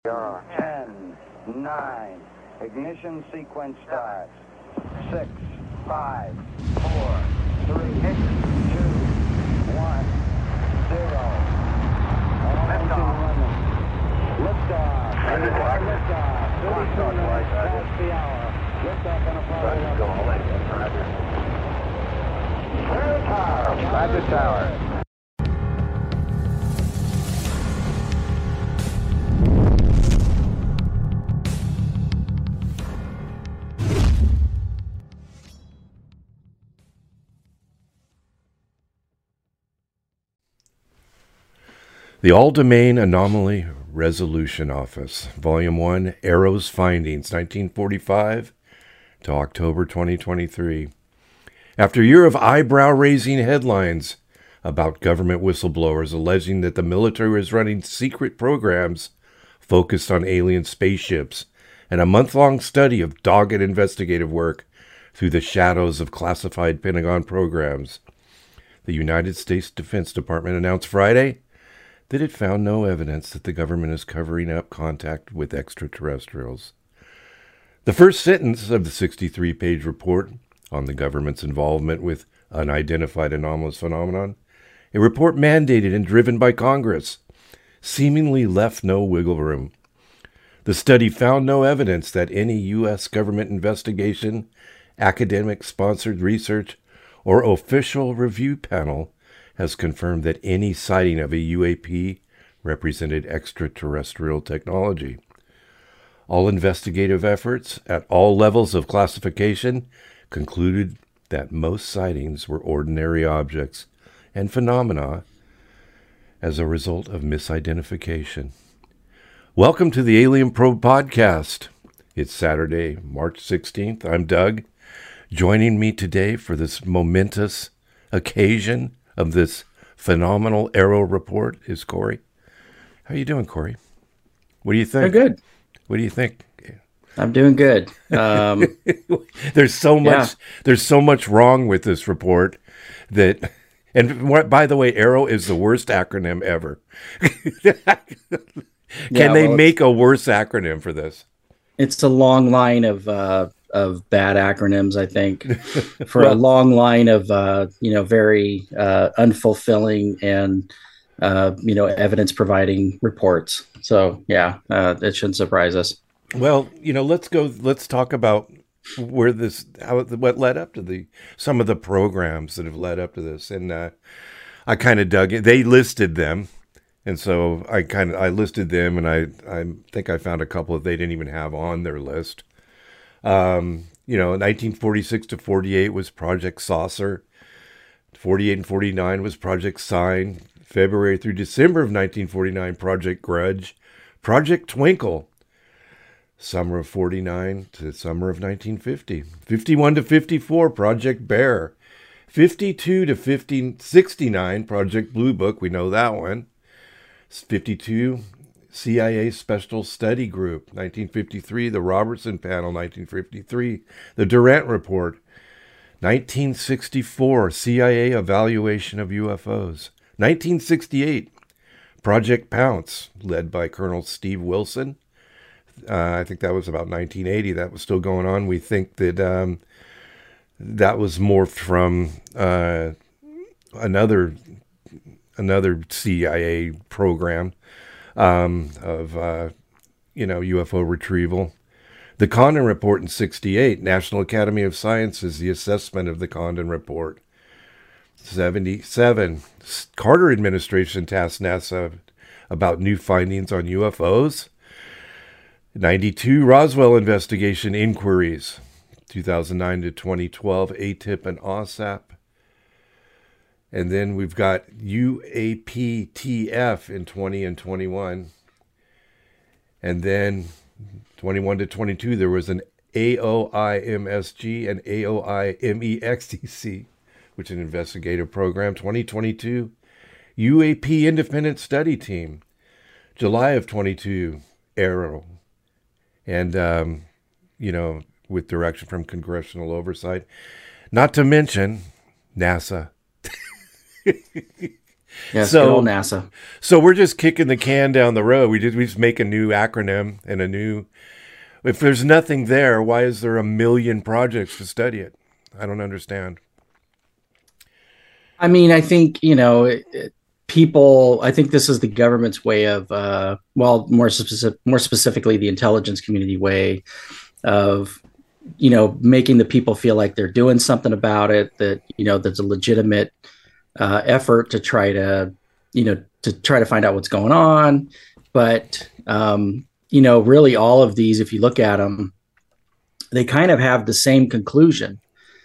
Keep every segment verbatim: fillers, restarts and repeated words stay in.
ten, nine, ignition sequence starts. six, five, four, three, two, one, zero. All engine running. Liftoff. Liftoff. thirty-two minutes past the hour. Liftoff on Apollo eleven. Clear tower. Roger tower. The All-Domain Anomaly Resolution Office, Volume one, AARO's Findings, nineteen forty-five to October twenty twenty-three. After a year of eyebrow-raising headlines about government whistleblowers alleging that the military is running secret programs focused on alien spaceships, and a month-long study of dogged investigative work through the shadows of classified Pentagon programs, the United States Defense Department announced Friday that it found no evidence that the government is covering up contact with extraterrestrials. The first sentence of the sixty-three page report on the government's involvement with unidentified anomalous phenomenon, a report mandated and driven by Congress, seemingly left no wiggle room. The study found no evidence that any U S government investigation, academic-sponsored research, or official review panel has confirmed that any sighting of a U A P represented extraterrestrial technology. All investigative efforts at all levels of classification concluded that most sightings were ordinary objects and phenomena as a result of misidentification. Welcome to the Alien Probe Podcast. It's Saturday, March sixteenth. I'm Doug. Joining me today for this momentous occasion of this phenomenal AARO report is Corey. How are you doing, Corey? What do you think? I'm good. What do you think? I'm doing good. Um, there's so much. yeah. There's so much wrong with this report that, and what, by the way, AARO is the worst acronym ever. Can yeah, they well, make a worse acronym for this? It's a long line of uh, of bad acronyms, I think, for Well, a long line of uh, you know very uh, unfulfilling and uh, you know evidence providing reports. So yeah, uh, it shouldn't surprise us. Well, you know, let's go. Let's talk about where this, how what led up to the some of the programs that have led up to this, and uh, I kind of dug it. They listed them, and so I kind of I listed them, and I I think I found a couple that they didn't even have on their list. Um, you know, nineteen forty-six to forty-eight was Project Saucer. forty-eight and forty-nine was Project Sign. February through December of nineteen forty-nine, Project Grudge. Project Twinkle. Summer of forty-nine to summer of nineteen fifty. fifty-one to fifty-four, Project Bear. fifty-two to fifty, sixty-nine, Project Blue Book. We know that one. fifty-two, C I A Special Study Group. nineteen fifty-three, the Robertson Panel. nineteen fifty-three, the Durant Report. nineteen sixty-four, C I A Evaluation of U F Os. nineteen sixty-eight, Project Pounce, led by Colonel Steve Wilson. Uh, I think that was about nineteen eighty. That was still going on. We think that um, that was morphed from uh, another another C I A program um, of uh, you know U F O retrieval. The Condon Report in sixty-eight, National Academy of Sciences, the assessment of the Condon Report. seventy-seven, Carter administration tasked NASA about new findings on U F Os. ninety-two, Roswell investigation inquiries. two thousand nine to twenty twelve, A T I P and OSAP. And then we've got U A P T F in twenty and twenty-one. And then twenty-one to twenty-two, there was an A O I M S G and A O I M E X T C, which is an investigative program. twenty twenty-two, U A P Independent Study Team. July of twenty-two, AARO. And, um, you know, with direction from congressional oversight. Not to mention NASA. Yes, so, good old NASA. So we're just kicking the can down the road. We just, we just make a new acronym and a new, if there's nothing there, why is there a million projects to study it? I don't understand. I mean, I think, you know, it, it, people, I think this is the government's way of, uh, well, more specific, more specifically, the intelligence community way of, you know, making the people feel like they're doing something about it, that, you know, there's a legitimate uh, effort to try to, you know, to try to find out what's going on. But, um, you know, really all of these, if you look at them, they kind of have the same conclusion.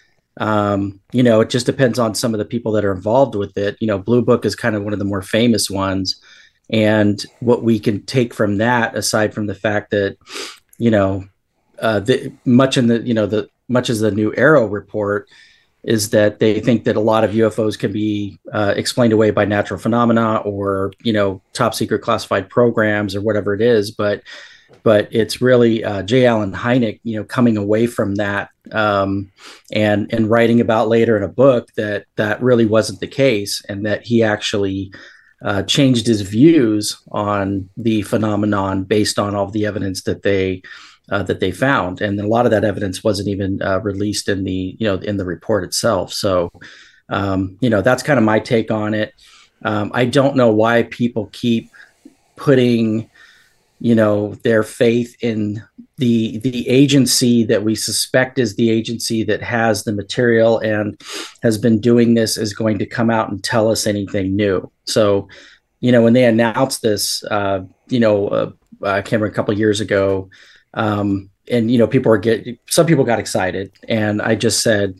Um, you know, it just depends on some of the people that are involved with it. You know, Blue Book is kind of one of the more famous ones. And what we can take from that, aside from the fact that, you know, uh, the, much in the, you know, the much as the new AARO report is that they think that a lot of U F Os can be uh, explained away by natural phenomena or, you know, top secret classified programs or whatever it is. But but it's really uh, J. Allen Hynek, you know, coming away from that um, and and writing about later in a book that that really wasn't the case, and that he actually uh, changed his views on the phenomenon based on all of the evidence that they uh, that they found, and a lot of that evidence wasn't even uh, released in the you know in the report itself. So, um, you know, that's kind of my take on it. Um, I don't know why people keep putting you know, their faith in the the agency that we suspect is the agency that has the material and has been doing this is going to come out and tell us anything new. So, you know, when they announced this, uh, you know, uh, I can't remember a couple of years ago, um, and you know, people were get some people got excited, and I just said,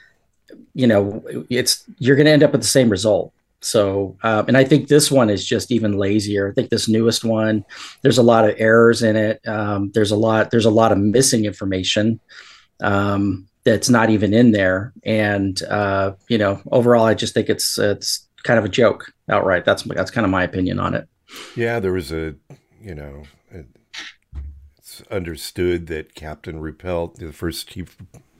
you know, it's you're going to end up with the same result. So, um, and I think this one is just even lazier. I think this newest one, there's a lot of errors in it. Um, there's a lot, there's a lot of missing information um, that's not even in there. And, uh, you know, overall, I just think it's, it's kind of a joke outright. That's, that's kind of my opinion on it. Yeah. There was a, you know, it's understood that Captain Ruppelt, the first chief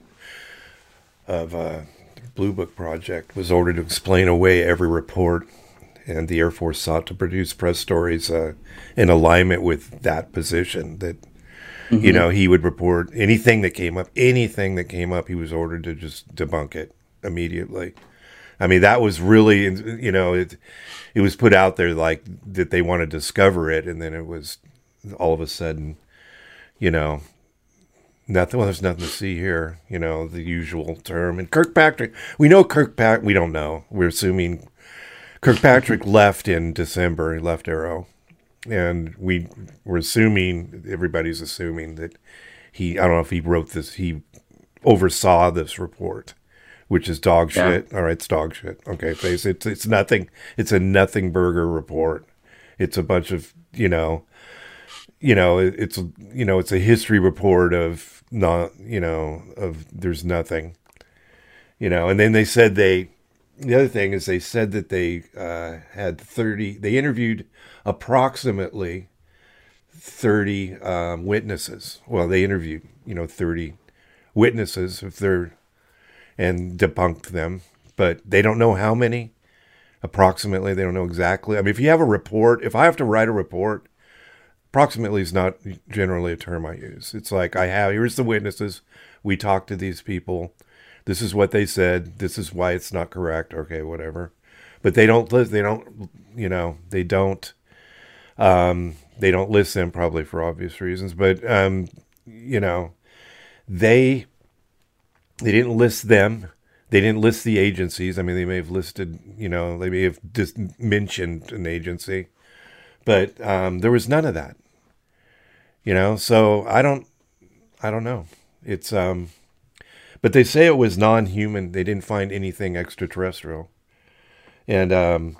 of, uh, Blue Book Project, was ordered to explain away every report, and the Air Force sought to produce press stories uh, in alignment with that position. That mm-hmm. you know he would report anything that came up, anything that came up. He was ordered to just debunk it immediately. I mean, that was really you know it. It was put out there like that they want to discover it, and then it was all of a sudden, you know. Nothing. Well, there's nothing to see here. You know, the usual term. And Kirkpatrick, we know Kirkpatrick. We don't know. We're assuming Kirkpatrick left in December. He left AARO, and we we're assuming everybody's assuming that he. I don't know if he wrote this. He oversaw this report, which is dog shit. Yeah. All right, it's dog shit. Okay, face. It's it's nothing. It's a nothing burger report. It's a bunch of you know. You know, it's you know, it's a history report of not, you know, of there's nothing, you know. And then they said they, the other thing is they said that they uh, had thirty. They interviewed approximately thirty um, witnesses. Well, they interviewed, you know, thirty witnesses if they're and debunked them, but they don't know how many. Approximately, they don't know exactly. I mean, if you have a report, if I have to write a report. Approximately is not generally a term I use. It's like I have, here's the witnesses. We talked to these people. This is what they said. This is why it's not correct. Okay, whatever. But they don't list, they don't, you know, they don't, um, they don't list them probably for obvious reasons. But, um, you know, they, they didn't list them. They didn't list the agencies. I mean, they may have listed, you know, they may have just mentioned an agency. But um, there was none of that. You know, so I don't, I don't know. It's, um, but they say it was non-human. They didn't find anything extraterrestrial. And um,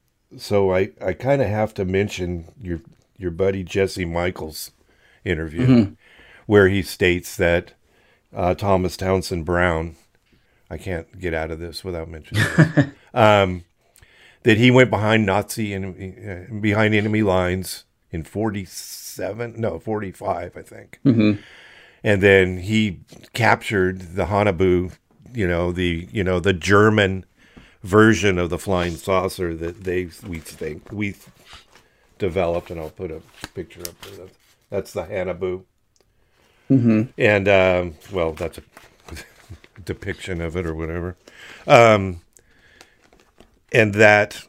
so I, I kind of have to mention your, your buddy Jesse Michaels' interview, mm-hmm. where he states that uh, Thomas Townsend Brown, I can't get out of this without mentioning this, um, that he went behind Nazi and uh, behind enemy lines in forty-seven, no, forty-five, I think. Mm-hmm. And then he captured the Haunebu, you know, the, you know, the German version of the flying saucer that they we think we developed, and I'll put a picture up there. That's, that's the Hanabu. Mm-hmm. And, um, well, that's a depiction of it or whatever. Um, and that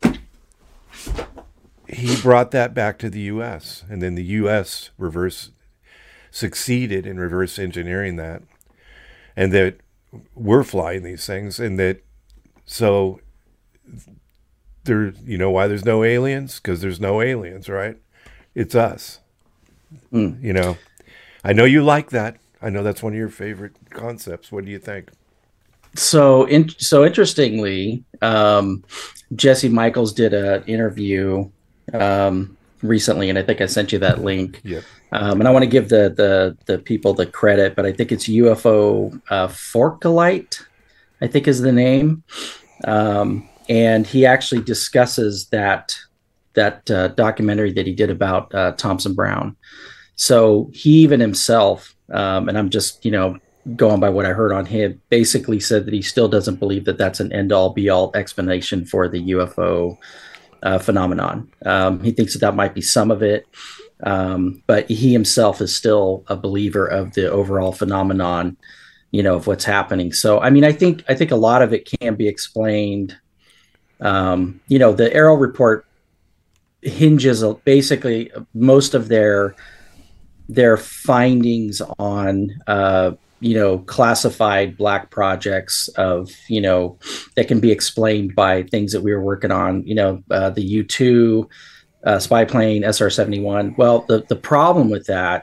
he brought that back to the U S, and then the U S reverse succeeded in reverse engineering that, and that we're flying these things, and that so there, you know why there's no aliens? Because there's no aliens, right? It's us. Mm. You know, I know you like that. I know that's one of your favorite concepts. What do you think? So, in, so interestingly, um, Jesse Michaels did an interview um, recently, and I think I sent you that link. Yep. Um, and I want to give the, the the people the credit, but I think it's U F O uh, Forkalite, I think is the name. Um, and he actually discusses that that uh, documentary that he did about uh, Thompson Brown. So he even himself, um, and I'm just, you know, going by what I heard on him, basically said that he still doesn't believe that that's an end-all be-all explanation for the U F O uh, phenomenon. Um, he thinks that that might be some of it, um, but he himself is still a believer of the overall phenomenon, you know, of what's happening. So, I mean, I think I think a lot of it can be explained. Um, you know, the AARO report hinges basically most of their their findings on uh, you know, classified black projects of, you know, that can be explained by things that we were working on, you know, uh, the U two uh, spy plane, S R seventy-one. Well, the, the problem with that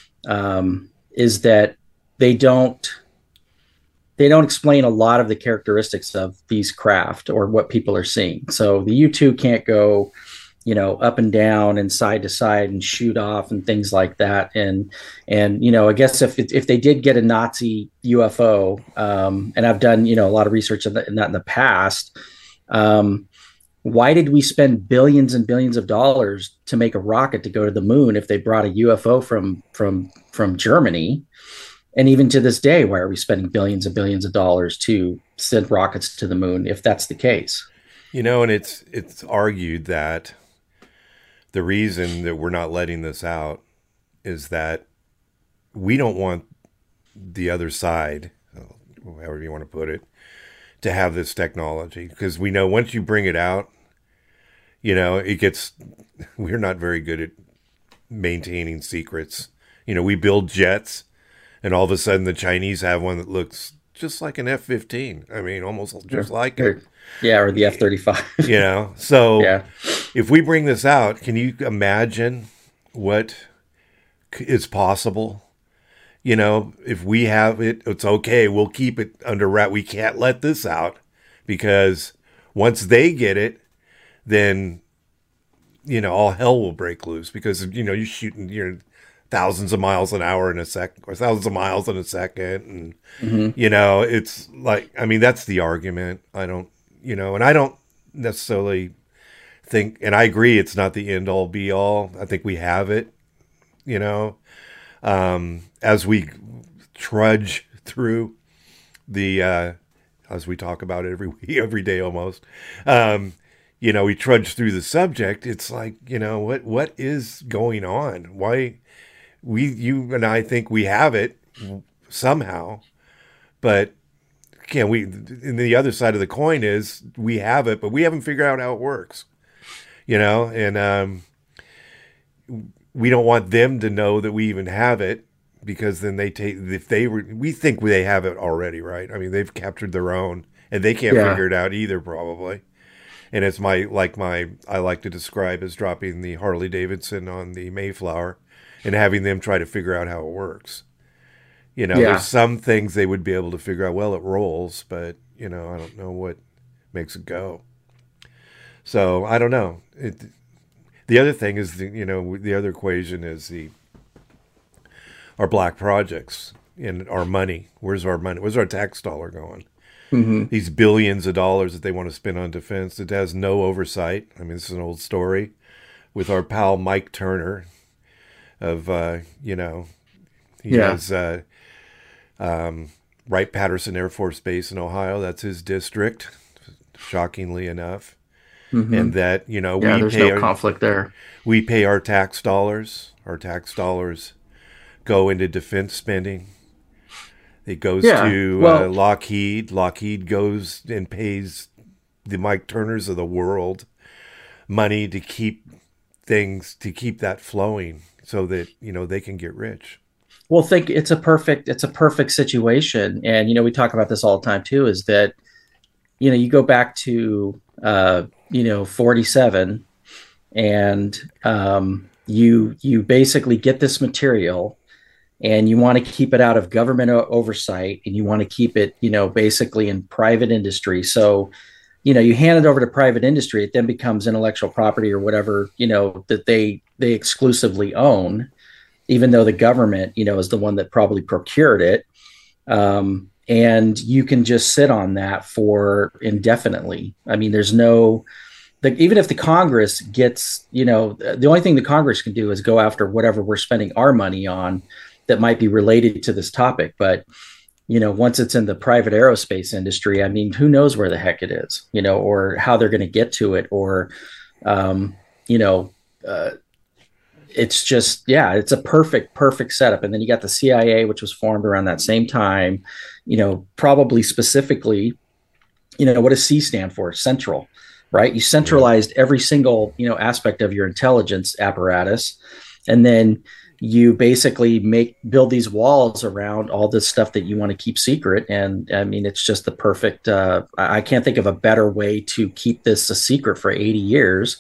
um, is that they don't, they don't explain a lot of the characteristics of these craft or what people are seeing. So the U two can't go, you know, up and down and side to side and shoot off and things like that. And, and, you know, I guess if, if they did get a Nazi U F O, um, and I've done, you know, a lot of research in, the, in that in the past, um, why did we spend billions and billions of dollars to make a rocket to go to the moon if they brought a U F O from, from, from Germany? And even to this day, why are we spending billions and billions of dollars to send rockets to the moon if that's the case? You know, and it's, it's argued that the reason that we're not letting this out is that we don't want the other side, however you want to put it, to have this technology. Because we know once you bring it out, you know, it gets, we're not very good at maintaining secrets. You know, we build jets, and all of a sudden the Chinese have one that looks just like an F fifteen. I mean, almost just like it. Yeah, or the F thirty-five. You know, so yeah. If we bring this out, can you imagine what is possible? You know, if we have it, it's okay. We'll keep it under wrap. We can't let this out because once they get it, then, you know, all hell will break loose because, you know, you're shooting, you're thousands of miles an hour in a second or thousands of miles in a second. And, mm-hmm. you know, it's like, I mean, that's the argument. I don't, you know, and I don't necessarily think, and I agree, it's not the end all be all. I think we have it, you know, um, as we trudge through the, uh, as we talk about it every week, every day almost, um, you know, we trudge through the subject. It's like, you know, what, what is going on? Why we, you and I think we have it somehow, but can we, and the other side of the coin is we have it, but we haven't figured out how it works. You know, and um, we don't want them to know that we even have it because then they take, if they were, we think they have it already, right? I mean, they've captured their own and they can't yeah. figure it out either, probably. And it's my, like my, I like to describe as dropping the Harley Davidson on the Mayflower and having them try to figure out how it works. You know, yeah. there's some things they would be able to figure out, well, it rolls, but, you know, I don't know what makes it go. So I don't know. It, the other thing is, the, you know, the other equation is the our black projects and our money. Where's our money? Where's our tax dollar going? Mm-hmm. These billions of dollars that they want to spend on defense. It has no oversight. I mean, this is an old story with our pal Mike Turner of, uh, you know, he yeah. has uh, um, Wright-Patterson Air Force Base in Ohio. That's his district. shockingly enough. Mm-hmm. And that, you know, yeah, we there's pay no our, conflict there. we pay our tax dollars. Our tax dollars go into defense spending. It goes Yeah, to well, uh, Lockheed. Lockheed goes and pays the Mike Turners of the world money to keep things, to keep that flowing so that, you know, they can get rich. well, think it's a perfect it's a perfect situation, and you know we talk about this all the time too. Is that you know you go back to uh, you know forty-seven, and um, you you basically get this material, and you want to keep it out of government o- oversight, and you want to keep it you know basically in private industry. So you know you hand it over to private industry, it then becomes intellectual property or whatever you know that they they exclusively own, even though the government, you know, is the one that probably procured it. Um, and you can just sit on that for indefinitely. I mean, there's no, the, even if the Congress gets, you know, the only thing the Congress can do is go after whatever we're spending our money on that might be related to this topic. But, you know, once it's in the private aerospace industry, I mean, who knows where the heck it is, you know, or how they're going to get to it, or, um, you know, uh, it's just, yeah, it's a perfect, perfect setup. And then you got the C I A, which was formed around that same time, you know, probably specifically, you know, what does C stand for? Central, right? You centralized every single, you know, aspect of your intelligence apparatus. And then you basically make, build these walls around all this stuff that you want to keep secret. And I mean, it's just the perfect, uh, I can't think of a better way to keep this a secret for eighty years.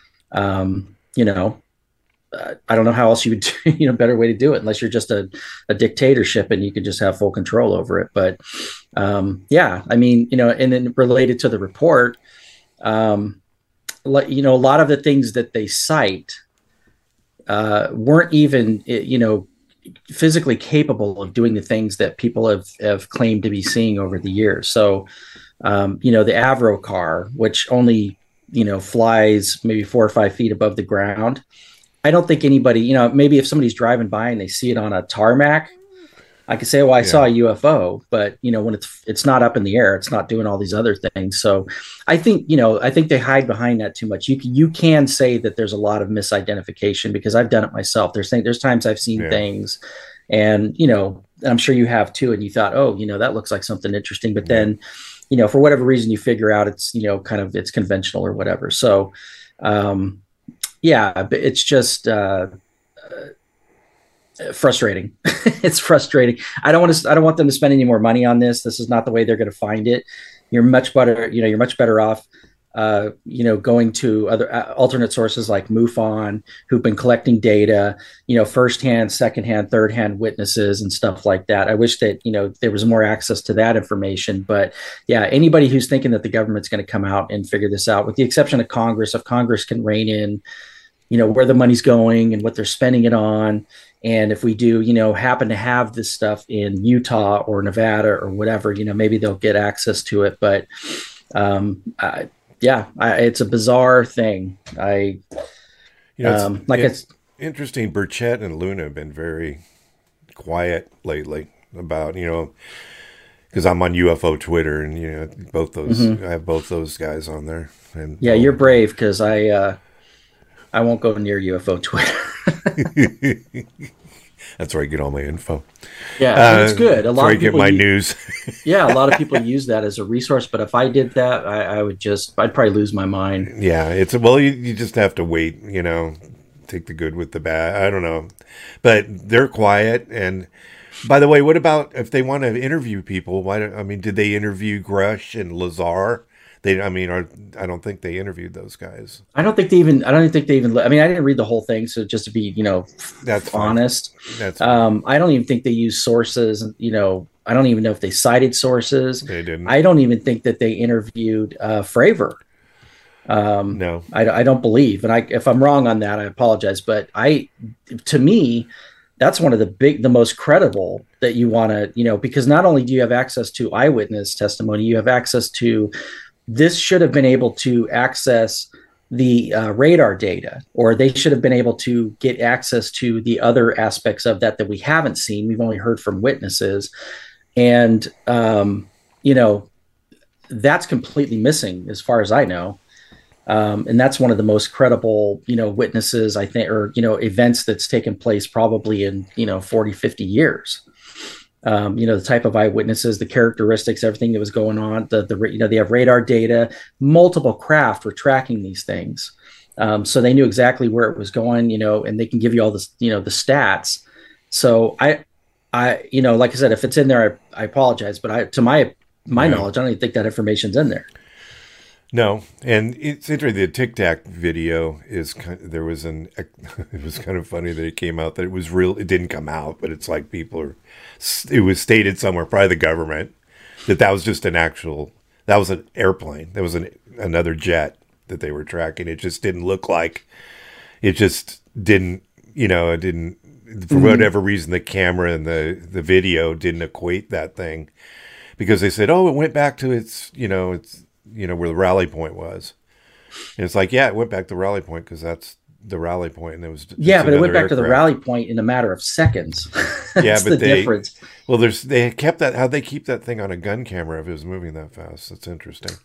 Um, you know, Uh, I don't know how else you would do, you know, better way to do it, unless you're just a, a dictatorship and you could just have full control over it. But um, yeah, I mean, you know, and then related to the report, um, like, you know, a lot of the things that they cite uh, weren't even, you know, physically capable of doing the things that people have, have claimed to be seeing over the years. So, um, you know, the Avro car, which only, you know, flies maybe four or five feet above the ground. I don't think anybody, you know, maybe if somebody's driving by and they see it on a tarmac, I could say, well, I yeah. saw a U F O, but you know, when it's, it's not up in the air, it's not doing all these other things. So I think, you know, I think they hide behind that too much. You can, you can say that there's a lot of misidentification, because I've done it myself. There's things, there's times I've seen yeah. things, and, you know, I'm sure you have too. And you thought, oh, you know, that looks like something interesting, but yeah. then, you know, for whatever reason, you figure out it's, you know, kind of, it's conventional or whatever. So, um, yeah, but it's just uh, uh, frustrating. It's frustrating. I don't want to. I don't want them to spend any more money on this. This is not the way they're going to find it. You're much better. You know, you're much better off. Uh, you know, going to other uh, alternate sources like MUFON, who've been collecting data. You know, firsthand, secondhand, thirdhand witnesses and stuff like that. I wish that you know there was more access to that information. But yeah, anybody who's thinking that the government's going to come out and figure this out, with the exception of Congress, if Congress can rein in, you know, where the money's going and what they're spending it on. And if we do, you know, happen to have this stuff in Utah or Nevada or whatever, you know, maybe they'll get access to it. But um, I, yeah, I, it's a bizarre thing. I, you know, um, it's, like it's, it's interesting. Burchett and Luna have been very quiet lately about, you know, because I'm on U F O Twitter, and, you know, both those, mm-hmm. I have both those guys on there. And yeah, you're brave, because I, uh, I won't go near U F O Twitter. That's where I get all my info. Yeah, uh, it's good. A lot where of I get people my use, news. Yeah, a lot of people use that as a resource. But if I did that, I, I would just, I'd probably lose my mind. Yeah, it's well, you, you just have to wait. You know, take the good with the bad. I don't know, but they're quiet. And by the way, what about if they want to interview people? Why? Do, I mean, did they interview Grush and Lazar? They, I mean, are, I don't think they interviewed those guys. I don't think they even. I don't even think they even. I mean, I didn't read the whole thing, so just to be, you know, that's honest. Fine. That's um, I don't even think they used sources. You know, I don't even know if they cited sources. They didn't. I don't even think that they interviewed uh, Fravor. Um, no, I, I don't believe. And I, if I'm wrong on that, I apologize. But I, to me, that's one of the big, the most credible that you want to, you know, because not only do you have access to eyewitness testimony, you have access to. This should have been able to access the uh, radar data, or they should have been able to get access to the other aspects of that that we haven't seen. We've only heard from witnesses. And, um, you know, that's completely missing as far as I know. Um, and that's one of the most credible, you know, witnesses, I think, or, you know, events that's taken place probably in, you know, forty, fifty years. Um, you know, the type of eyewitnesses, the characteristics, everything that was going on, the, the, you know, they have radar data, multiple craft were tracking these things. Um, so they knew exactly where it was going, you know, and they can give you all this, you know, the stats. So I, I, you know, like I said, if it's in there, I, I apologize, but I, to my, my Yeah. knowledge, I don't even think that information's in there. No, and it's interesting. The Tic Tac video is kind of, there was an it was kind of funny that it came out that it was real. It didn't come out, but it's like people are. It was stated somewhere, probably the government, that that was just an actual. That was an airplane. That was an another jet that they were tracking. It just didn't look like. It just didn't. You know, it didn't. For Mm-hmm. whatever reason, the camera and the the video didn't equate that thing, because they said, "Oh, it went back to its. You know, it's." You know, where the rally point was. And it's like, yeah, it went back to rally point because that's the rally point, and it was Yeah, but it went back aircraft. to the rally point in a matter of seconds. That's Yeah, but the they difference. well, there's they kept that. How'd they keep that thing on a gun camera if it was moving that fast? That's interesting.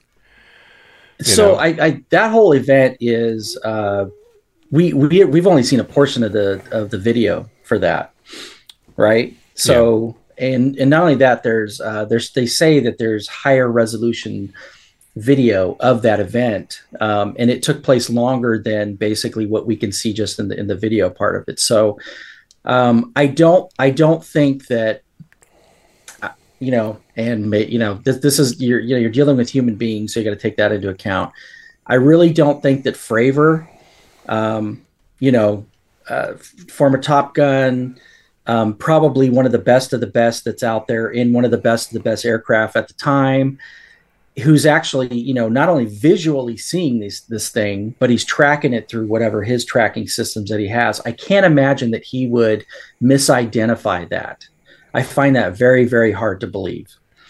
You So know? I, I that whole event is uh, we we we've only seen a portion of the of the video for that, right? So and and not only that, there's uh, there's they say that there's higher resolution video of that event, um, and it took place longer than basically what we can see just in the in the video part of it. So um, I don't I don't think that uh, you know, and may, you know this this is you're you know you're dealing with human beings, so you got to take that into account. I really don't think that Fravor, um, you know, uh, former Top Gun. Um, probably one of the best of the best that's out there in one of the best of the best aircraft at the time, who's actually, you know, not only visually seeing this this thing, but he's tracking it through whatever his tracking systems that he has. I can't imagine that he would misidentify that. I find that very, very hard to believe.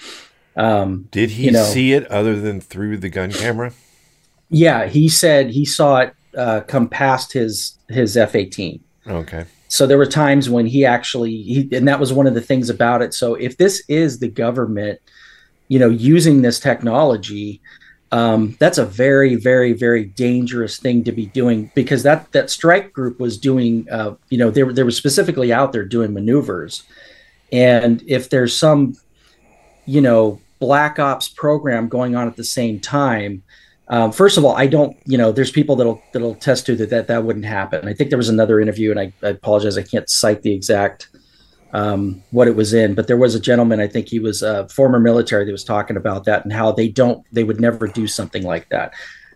Um, Did he you know, see it other than through the gun camera? Yeah, he said he saw it uh, come past his his F eighteen. Okay. So there were times when he actually, he, and that was one of the things about it. So if this is the government, you know, using this technology, um, that's a very, very, very dangerous thing to be doing, because that that strike group was doing, uh, you know, they were they were specifically out there doing maneuvers, and if there's some, you know, black ops program going on at the same time. Um, first of all, I don't, you know, there's people that'll that'll test to that that that wouldn't happen. I think there was another interview, and I, I apologize, I can't cite the exact um, what it was in, but there was a gentleman, I think he was a former military, that was talking about that and how they don't, they would never do something like that.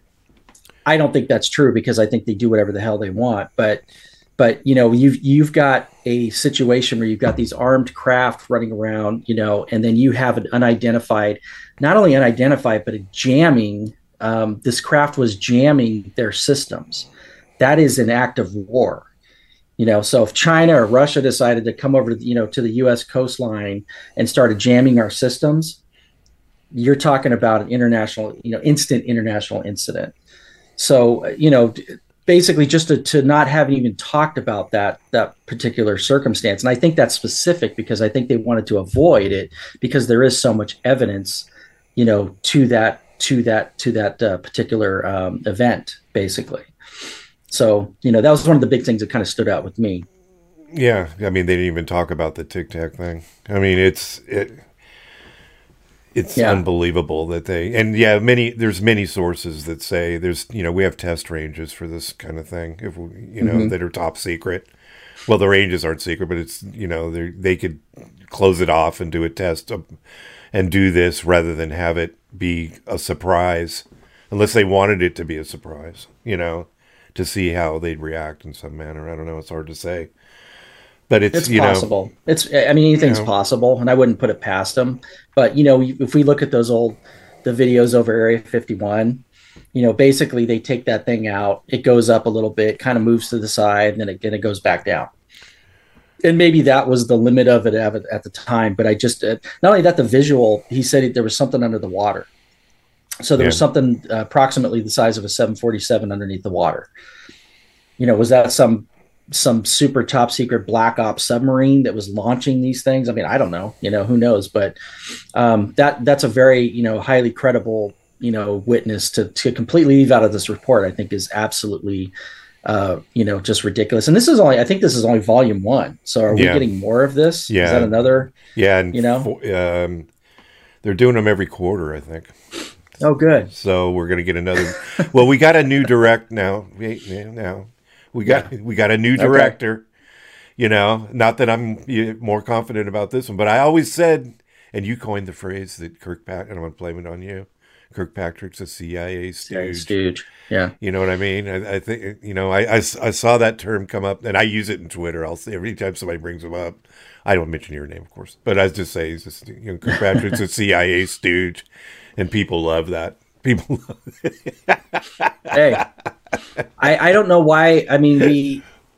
I don't think that's true, because I think they do whatever the hell they want. But, but you know, you've you've got a situation where you've got these armed craft running around, you know, and then you have an unidentified, not only unidentified, but a jamming. Um, this craft was jamming their systems. That is an act of war. You know, so if China or Russia decided to come over, to, you know, to the U S coastline and started jamming our systems, you're talking about an international, you know, instant international incident. So, you know, basically just to, to not have even talked about that, that particular circumstance. And I think that's specific, because I think they wanted to avoid it, because there is so much evidence, you know, to that, to that, to that uh, particular um, event, basically. So, you know, that was one of the big things that kind of stood out with me. Yeah, I mean, they didn't even talk about the Tic Tac thing. I mean, it's it, it's Yeah. unbelievable that they, and yeah, many there's many sources that say there's, you know, we have test ranges for this kind of thing, if we, you know, Mhm. that are top secret. Well, the ranges aren't secret, but it's, you know, they they could close it off and do a test of, and do this rather than have it be a surprise, unless they wanted it to be a surprise, you know, to see how they'd react in some manner. I don't know. It's hard to say, but it's, It's you possible. It's, I mean, anything's you know. possible, and I wouldn't put it past them. But, you know, if we look at those old, the videos over Area fifty-one, you know, basically they take that thing out, it goes up a little bit, kind of moves to the side, and then it, then it goes back down. And maybe that was the limit of it at, at the time. But I just, uh, not only that, the visual, he said there was something under the water. So there Yeah. was something uh, approximately the size of a seven forty-seven underneath the water. You know, was that some some super top secret black ops submarine that was launching these things. I mean, I don't know, you know, who knows, but um, that that's a very, you know, highly credible, you know, witness to, to completely leave out of this report, I think is absolutely, uh, you know, just ridiculous. And this is only, I think this is only volume one. So are we Yeah. getting more of this? Yeah. Is that another, Yeah. And you know, fo- um, they're doing them every quarter, I think. oh, good. So we're going to get another. Well, we got a new direct now. Wait, yeah, now we got we got a new director. Okay. You know, not that I'm more confident about this one, but I always said, and you coined the phrase that Kirkpatrick, and I'm going to blame it on you. Kirkpatrick's a C I A stooge. Stooge. Yeah. You know what I mean? I, I think, you know, I, I, I saw that term come up, and I use it in Twitter. I'll say every time somebody brings him up. I don't mention your name, of course, but I just say he's just, you know, Kirkpatrick's a C I A stooge. And people love that. People love it. Hey, I, I don't know why. I mean, we,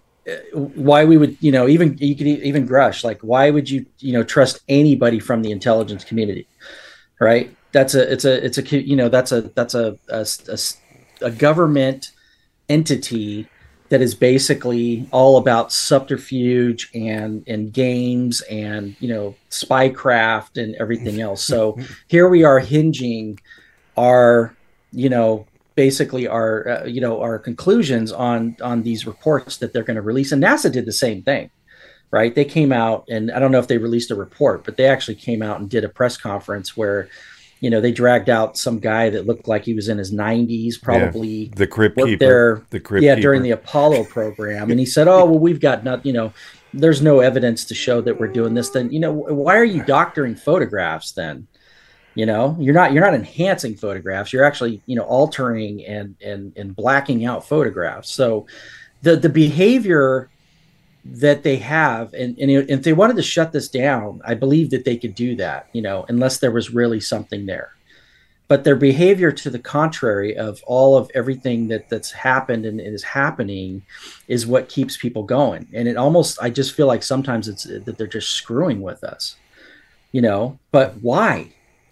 why we would, you know, even, you could even Grush, like, why would you, you know, trust anybody from the intelligence community? Right. That's a, it's a, it's a, you know, that's a, that's a, a, a, a government entity that is basically all about subterfuge and and games and, you know, spycraft and everything else. So here we are hinging our, you know, basically our, uh, you know, our conclusions on on these reports that they're going to release. And NASA did the same thing, right? They came out, and I don't know if they released a report, but they actually came out and did a press conference where, you know, they dragged out some guy that looked like he was in his nineties, probably yeah, the crypt worked keeper. There, the crypt yeah, keeper. during the Apollo program, and he said, "Oh, well, we've got not, you know, there's no evidence to show that we're doing this." Then, you know, why are you doctoring photographs? Then, you know, you're not you're not enhancing photographs. You're actually, you know, altering and and and blacking out photographs. So, the the behavior that they have, and, and if they wanted to shut this down, I believe that they could do that, you know, unless there was really something there. But their behavior to the contrary of all of everything that that's happened and is happening is what keeps people going. And it almost, I just feel like sometimes it's that they're just screwing with us, you know, but why?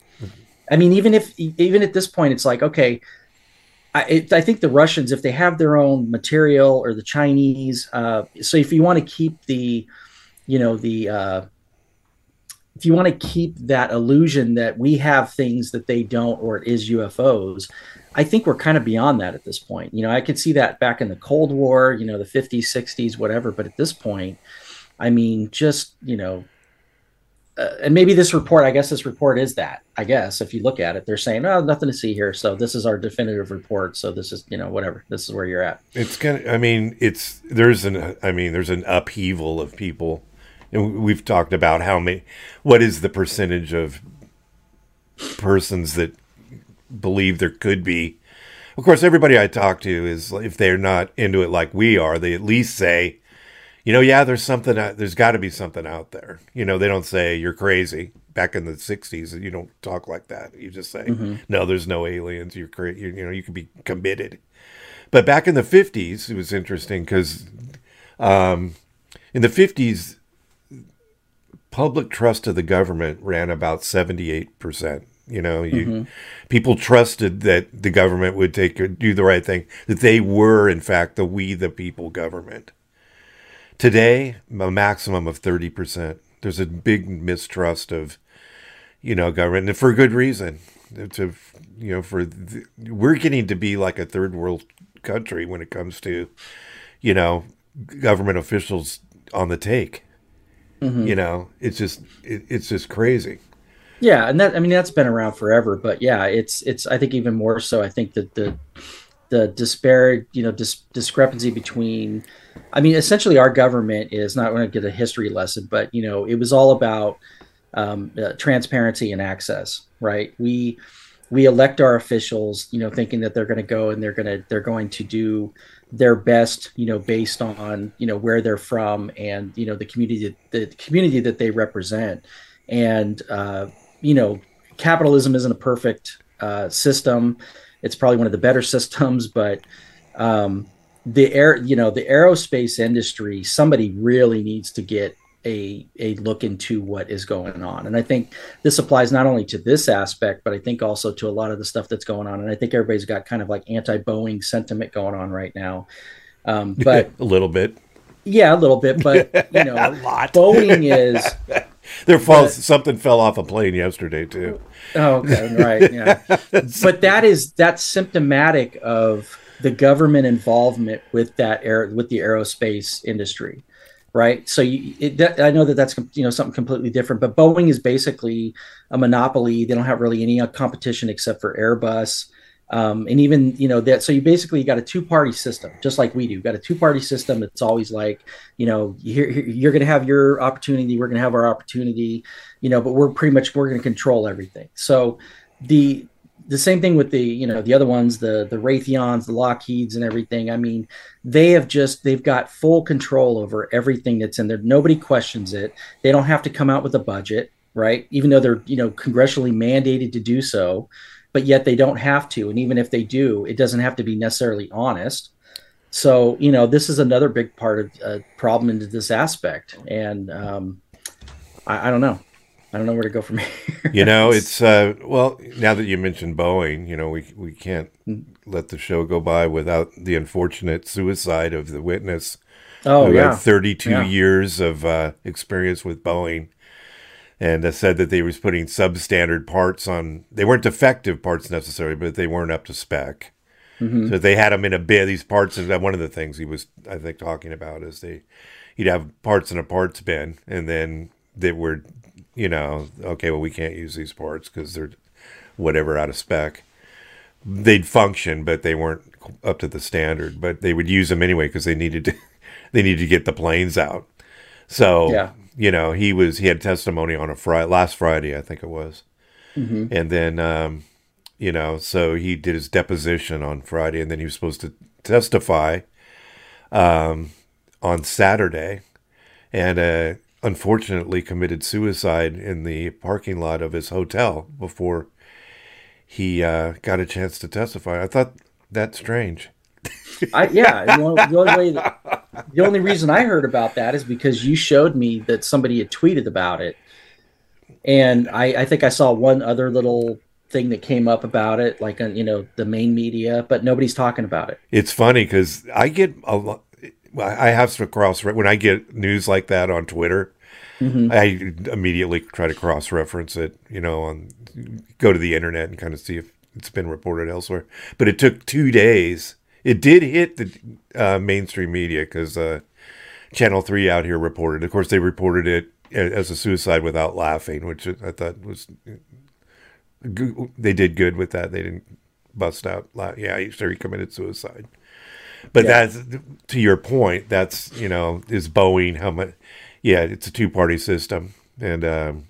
I mean, even if, even at this point, it's like, okay, I, it, I think the Russians, if they have their own material, or the Chinese, uh, so if you want to keep the, you know, the, uh, if you want to keep that illusion that we have things that they don't, or it is U F Os, I think we're kind of beyond that at this point. You know, I could see that back in the Cold War, you know, the fifties, sixties, whatever. But at this point, I mean, just, you know, Uh, and maybe this report, I guess this report is that, I guess, if you look at it, they're saying, oh, nothing to see here. So this is our definitive report. So this is, you know, whatever, this is where you're at. It's kind of, I mean, it's, there's an, I mean, there's an upheaval of people. And we've talked about how many, what is the percentage of persons that believe there could be. Of course, everybody I talk to is, if they're not into it like we are, they at least say, you know, yeah, there's something, there's got to be something out there. You know, they don't say you're crazy. Back in the sixties, you don't talk like that. You just say, mm-hmm. no, there's no aliens. You're crazy. You know, you can be committed. But back in the fifties, it was interesting because um, in the fifties, public trust of the government ran about seventy-eight percent. You know, you, mm-hmm. people trusted that the government would take do the right thing, that they were, in fact, the we the people government. Today, a maximum of thirty percent. There's a big mistrust of, you know, government, and for good reason. To, you know, for the, we're getting to be like a third world country when it comes to, you know, government officials on the take. Mm-hmm. You know, it's just it, it's just crazy. Yeah, and that, I mean, that's been around forever, but yeah, it's it's I think even more so. I think that the the disparate, you know, dis- discrepancy between, I mean, essentially our government is not going to get a history lesson, but, you know, it was all about um, uh, transparency and access, right? We, we elect our officials, you know, thinking that they're going to go and they're going to, they're going to do their best, you know, based on, you know, where they're from and, you know, the community, the community that they represent. And, uh, you know, capitalism isn't a perfect uh, system. It's probably one of the better systems, but um, the air, you know, the aerospace industry, somebody really needs to get a a look into what is going on. And I think this applies not only to this aspect, but I think also to a lot of the stuff that's going on. And I think everybody's got kind of like anti-Boeing sentiment going on right now. Um, but a little bit. Yeah, a little bit, but you know, A lot. Boeing is there falls something fell off a plane yesterday too. oh, okay, right, yeah. But that is that's symptomatic of the government involvement with that air with the aerospace industry, right? So you, it, that, I know that that's you know something completely different, but Boeing is basically a monopoly. They don't have really any competition except for Airbus. Um, and even, you know, that, so you basically got a two party system, just like we do. Got a two party system. That's always like, you know, you're, you're going to have your opportunity. We're going to have our opportunity, you know, but we're pretty much, we're going to control everything. So the, the same thing with the, you know, the other ones, the, the Raytheons, the Lockheeds and everything. I mean, they have just, they've got full control over everything that's in there. Nobody questions it. They don't have to come out with a budget, right? Even though they're, you know, congressionally mandated to do so. But yet they don't have to. And even if they do, it doesn't have to be necessarily honest. So, you know, this is another big part of a uh, problem into this aspect. And um, I, I don't know. I don't know where to go from here. You know, it's, uh, well, now that you mentioned Boeing, you know, we, we can't let the show go by without the unfortunate suicide of the witness. Oh, who yeah. had thirty-two yeah. years of uh, experience with Boeing. And uh, said that they was putting substandard parts on. They weren't defective parts necessarily, but they weren't up to spec. Mm-hmm. So they had them in a bin. These parts, and one of the things he was, I think, talking about is they, he'd have parts in a parts bin, and then they were, you know, okay, well, we can't use these parts because they're whatever out of spec. They'd function, but they weren't up to the standard. But they would use them anyway because they needed to, they needed to get the planes out. So. Yeah. You know, he was he had testimony on a Friday, last Friday, I think it was. Mm-hmm. And then, um, you know, so he did his deposition on Friday, and then he was supposed to testify um, on Saturday. And uh, unfortunately committed suicide in the parking lot of his hotel before he uh, got a chance to testify. I thought that's strange. I, yeah, the only, the only way that, the only reason I heard about that is because you showed me that somebody had tweeted about it, and I, I think I saw one other little thing that came up about it, like on, you know, the main media, but nobody's talking about it. It's funny because I get a lot. I have to cross when I get news like that on Twitter. Mm-hmm. I immediately try to cross reference it, you know, on go to the internet and kind of see if it's been reported elsewhere. But it took two days. It did hit the uh, mainstream media because uh, Channel three out here reported. Of course, they reported it as a suicide without laughing, which I thought was they did good with that. They didn't bust out. Yeah, sure, he committed suicide. But yeah. That's to your point. That's you know is Boeing how much? Yeah, it's a two party system, and um,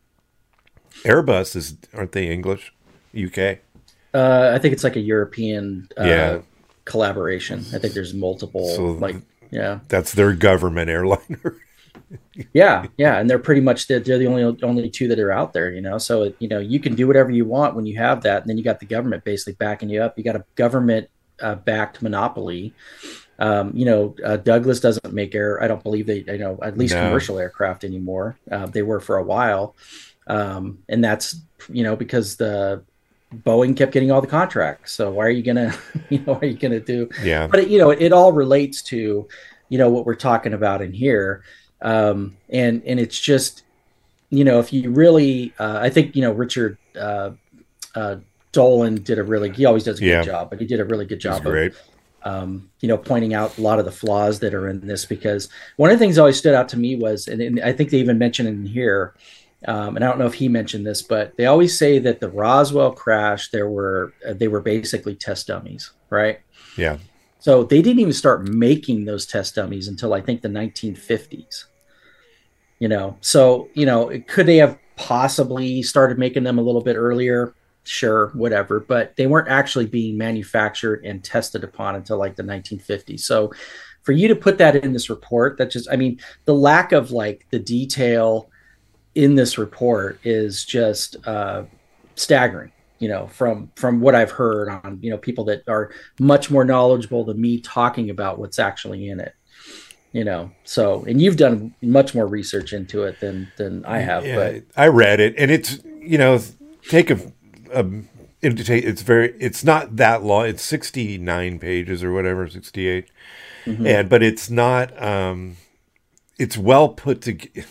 Airbus is aren't they English? U K. Uh, I think it's like a European. Uh, yeah. Collaboration. I think there's multiple so like yeah that's their government airliner. yeah yeah and they're pretty much the, they're the only only two that are out there, you know, so you know you can do whatever you want when you have that, and then you got the government basically backing you up. You got a government uh, backed monopoly. Um, you know, uh, Douglas doesn't make air I don't believe they you know at least no. commercial aircraft anymore. Uh, they were for a while, um, and that's you know because the Boeing kept getting all the contracts. So why are you gonna, you know, what are you gonna do? Yeah. But it, you know, it, it all relates to, you know, what we're talking about in here, um, and and it's just, you know, if you really, uh, I think you know Richard uh, uh, Dolan did a really, he always does a good yeah. job, but he did a really good job He's great. of, um, you know, pointing out a lot of the flaws that are in this. Because one of the things that always stood out to me was, and, and I think they even mentioned in here. Um, and I don't know if he mentioned this, but they always say that the Roswell crash, there were uh, they were basically test dummies, right? Yeah. So they didn't even start making those test dummies until I think the nineteen fifties. You know, so you know, could they have possibly started making them a little bit earlier? Sure, whatever. But they weren't actually being manufactured and tested upon until like the nineteen fifties. So for you to put that in this report, that just, I mean, the lack of like the detail in this report is just uh, staggering, you know, from, from what I've heard on, you know, people that are much more knowledgeable than me talking about what's actually in it, you know? So, and you've done much more research into it than, than I have, yeah, but I read it and it's, you know, take a, a it's very, it's not that long. It's sixty-nine pages or whatever, sixty-eight. Mhm. and but it's not. Um, it's well put together.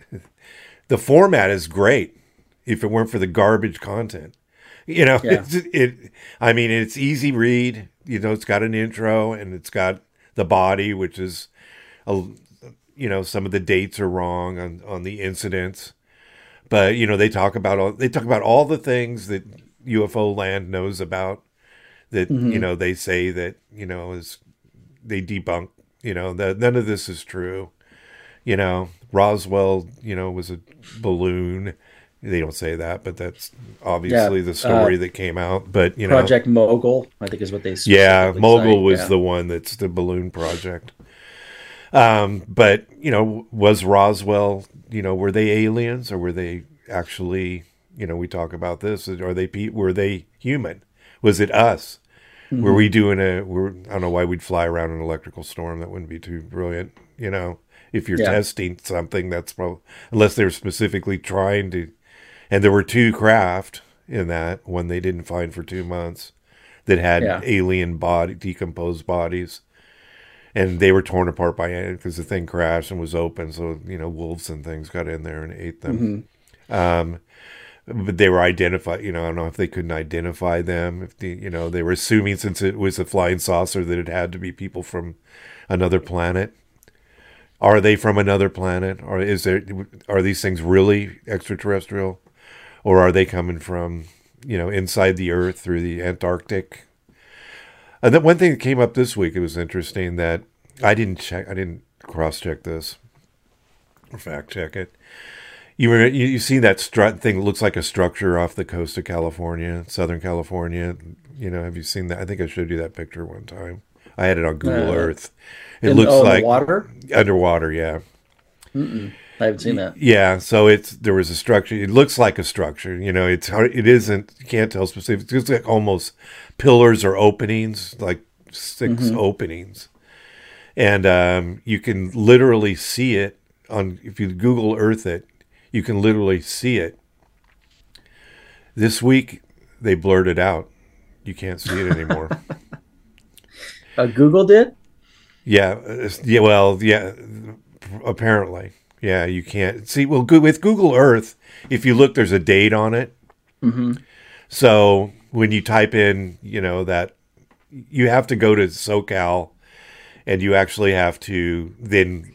The format is great. If it weren't for the garbage content, you know, Yeah. it's, it. I mean, it's easy read. You know, it's got an intro and it's got the body, which is, a, you know, some of the dates are wrong on on the incidents, but you know they talk about all they talk about all the things that U F O land knows about. That you Mhm. know they say that you know is they debunk. You know that none of this is true. You know Roswell. You know was a balloon. They don't say that, but that's Yeah. obviously the Uh, story that came out. But you know, Project Mogul, I think, is what they yeah, specifically Mogul cite. was Yeah. the one that's the balloon project. Um, but you know, was Roswell? You know, were they aliens or were they actually? You know, we talk about this. Are they pe- were they human? Was it us? Were we Mhm. doing a? We're, I don't know why we'd fly around an electrical storm. That wouldn't be too brilliant. You know, if you're Yeah. testing something, that's probably unless they were specifically trying to. And there were two craft in that one they didn't find for two months that had Yeah. alien body decomposed bodies, and they were torn apart by it because the thing crashed and was open. So you know, wolves and things got in there and ate them. Mhm. Um, but they were identified. You know, I don't know if they couldn't identify them. If the, you know, they were assuming since it was a flying saucer that it had to be people from another planet. Are they from another planet, or is there? Are these things really extraterrestrial, or are they coming from you know inside the Earth through the Antarctic? And then one thing that came up this week, it was interesting that I didn't check. I didn't cross check this or fact check it. You were you, you see that strut thing that looks like a structure off the coast of California, Southern California. You know, have you seen that? I think I showed you that picture one time. I had it on Google Uh, Earth. It in, looks oh, in the like water? underwater. Yeah, Mm-mm. I haven't seen that. yeah. So it's there was a structure. It looks like a structure. You know, it's hard. It isn't. You can't tell specific. It's just like almost pillars or openings, like six Hmm. openings, and um, you can literally see it on if you Google Earth it. You can literally see it. This week, they blurred it out. You can't see it anymore. Uh, Google did? Yeah, uh, yeah. Well, yeah. Apparently, yeah. You can't see. Well, go- with Google Earth, if you look, there's a date on it. Hmm. So when you type in, you know that you have to go to SoCal, and you actually have to then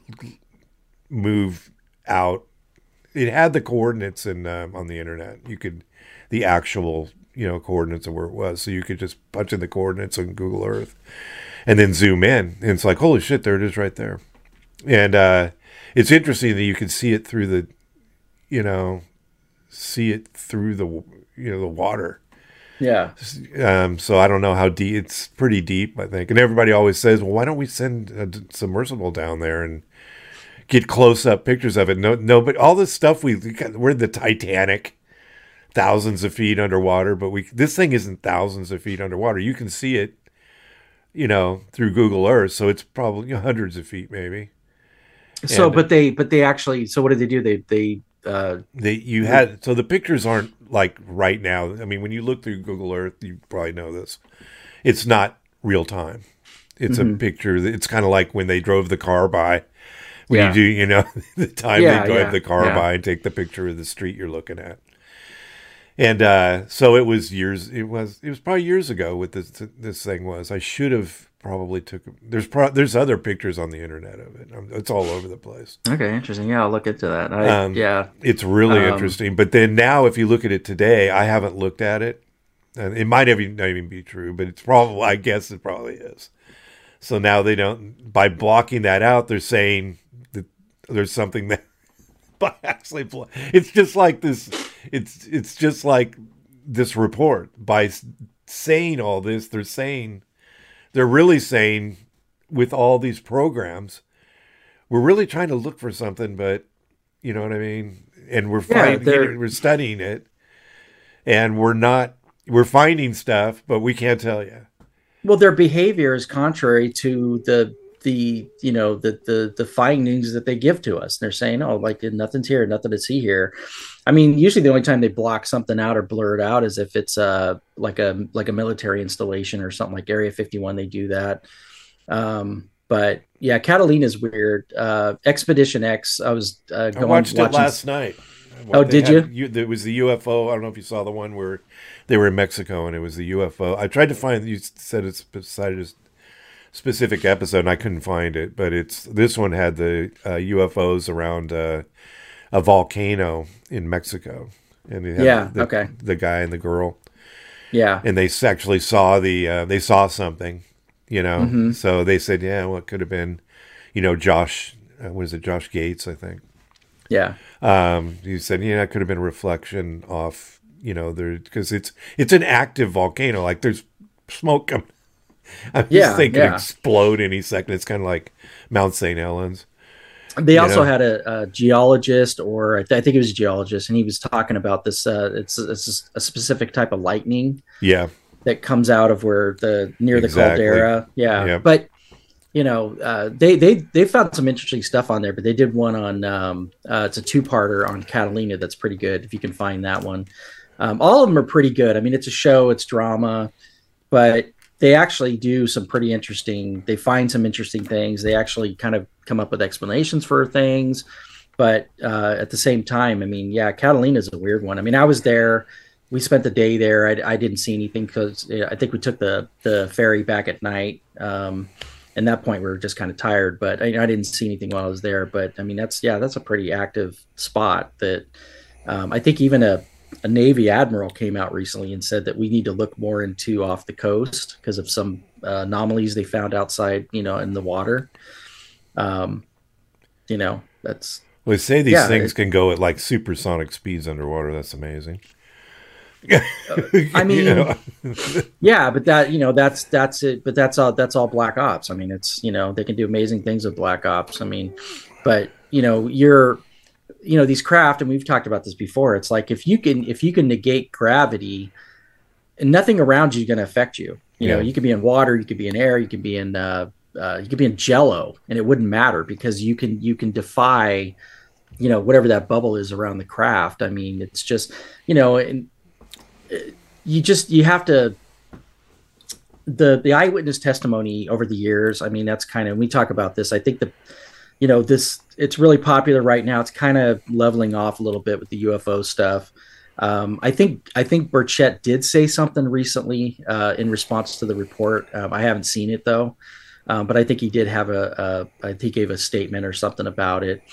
move out. It had the coordinates in um, on the internet. You could the actual you know coordinates of where it was, so you could just punch in the coordinates on Google Earth and then zoom in, and it's like holy shit, there it is right there. And uh, it's interesting that you can see it through the, you know, see it through the you know the water. Yeah. Um, so I don't know how deep. It's pretty deep, I think. And everybody always says, well, why don't we send a d- submersible down there and get close up pictures of it? No, no, but all this stuff we we got, we're the Titanic, thousands of feet underwater, but we this thing isn't thousands of feet underwater. You can see it, you know, through Google Earth, so it's probably hundreds of feet maybe. So, And but they, but they actually, so what did they do? They, they, uh, they you had so the pictures aren't like right now. I mean, when you look through Google Earth, you probably know this. It's not real time. It's a Mhm. picture. that- It's kind of like when they drove the car by. When Yeah. you do, you know, the time Yeah, they drive yeah, the car yeah. by and take the picture of the street you're looking at. And uh, so it was years. It was it was probably years ago. What this this thing was. I should have probably took. There's pro, there's other pictures on the internet of it. Um, It's all over the place. Okay, interesting. Yeah, I'll look into that. I, Um, yeah. it's really Um, interesting. But then now, if you look at it today, I haven't looked at it, and it might even not even be true. But it's probably. I guess it probably is. So now they don't. By blocking that out, they're saying that there's something that. By actually, blo- it's just like this. It's it's just like this report. By s- saying all this, they're saying they're really saying with all these programs, we're really trying to look for something, but you know what I mean. And we're Yeah, finding, they're- we're studying it, and we're not. We're finding stuff, but we can't tell you. Well, their behavior is contrary to the the you know the the the findings that they give to us. They're saying, "Oh, like nothing's here, nothing to see here." I mean, usually the only time they block something out or blur it out is if it's uh like a like a military installation or something like Area fifty-one. They do that. Um, But yeah, Catalina is weird. Uh, Expedition X. I was uh, going I watched watching... it last night. Oh, did had, you? you? There was the U F O. I don't know if you saw the one where they were in Mexico and it was the U F O. I tried to find. You said it's beside a specific episode, and I couldn't find it. But it's this one had the uh, U F Os around uh, a volcano in Mexico, and it had Yeah. the, Okay. the guy and the girl. Yeah. And they actually saw the uh, they saw something, you know. Mm-hmm. So they said, yeah, well, it could have been, you know, Josh. Uh, what is it, Josh Gates? I think. Yeah. Um, he said, yeah, it could have been a reflection off, you know, there because it's it's an active volcano. Like there's smoke coming. I'm Yeah, just thinking yeah. explode any second. It's kind of like Mount Saint Helens. They You also know? had a, a geologist, or I, th- I think it was a geologist, and he was talking about this. Uh, it's, it's a specific type of lightning Yeah, that comes out of where the near the Exactly. caldera. Yeah, Yeah. but you know, uh, they they they found some interesting stuff on there. But they did one on um, uh, it's a two parter on Catalina that's pretty good if you can find that one. Um, all of them are pretty good. I mean, it's a show, it's drama, but they actually do some pretty interesting. They find some interesting things. They actually kind of come up with explanations for things. But uh, at the same time, I mean, yeah, Catalina is a weird one. I mean, I was there. We spent the day there. I, I didn't see anything because I think we took the the ferry back at night. Um, at that point, we were just kind of tired. But I, I didn't see anything while I was there. But I mean, that's yeah, that's a pretty active spot. That um, I think even a a Navy admiral came out recently and said that we need to look more into off the coast because of some uh, anomalies they found outside, you know, in the water. Um, you know, that's well, they say these Yeah, things it- can go at like supersonic speeds underwater. That's amazing. I mean, You know? yeah, but that, you know, that's, that's it. But that's all, that's all Black Ops. I mean, it's, you know, they can do amazing things with Black Ops. I mean, but you know, you're, you know, these craft, and we've talked about this before. It's like, if you can, if you can negate gravity, and nothing around you is going to affect you. You know, Yeah. you could be in water, you could be in air, you could be in, uh, uh, you could be in Jello, and it wouldn't matter because you can, you can defy, you know, whatever that bubble is around the craft. I mean, it's just, you know, and uh, you just, you have to, the, the eyewitness testimony over the years. I mean, that's kind of, we talk about this. I think the, you know, this, it's really popular right now. It's kind of leveling off a little bit with the U F O stuff. Um, I think I think Burchett did say something recently uh, in response to the report. Um, I haven't seen it though, um, but I think he did have a, a. I think he gave a statement or something about it.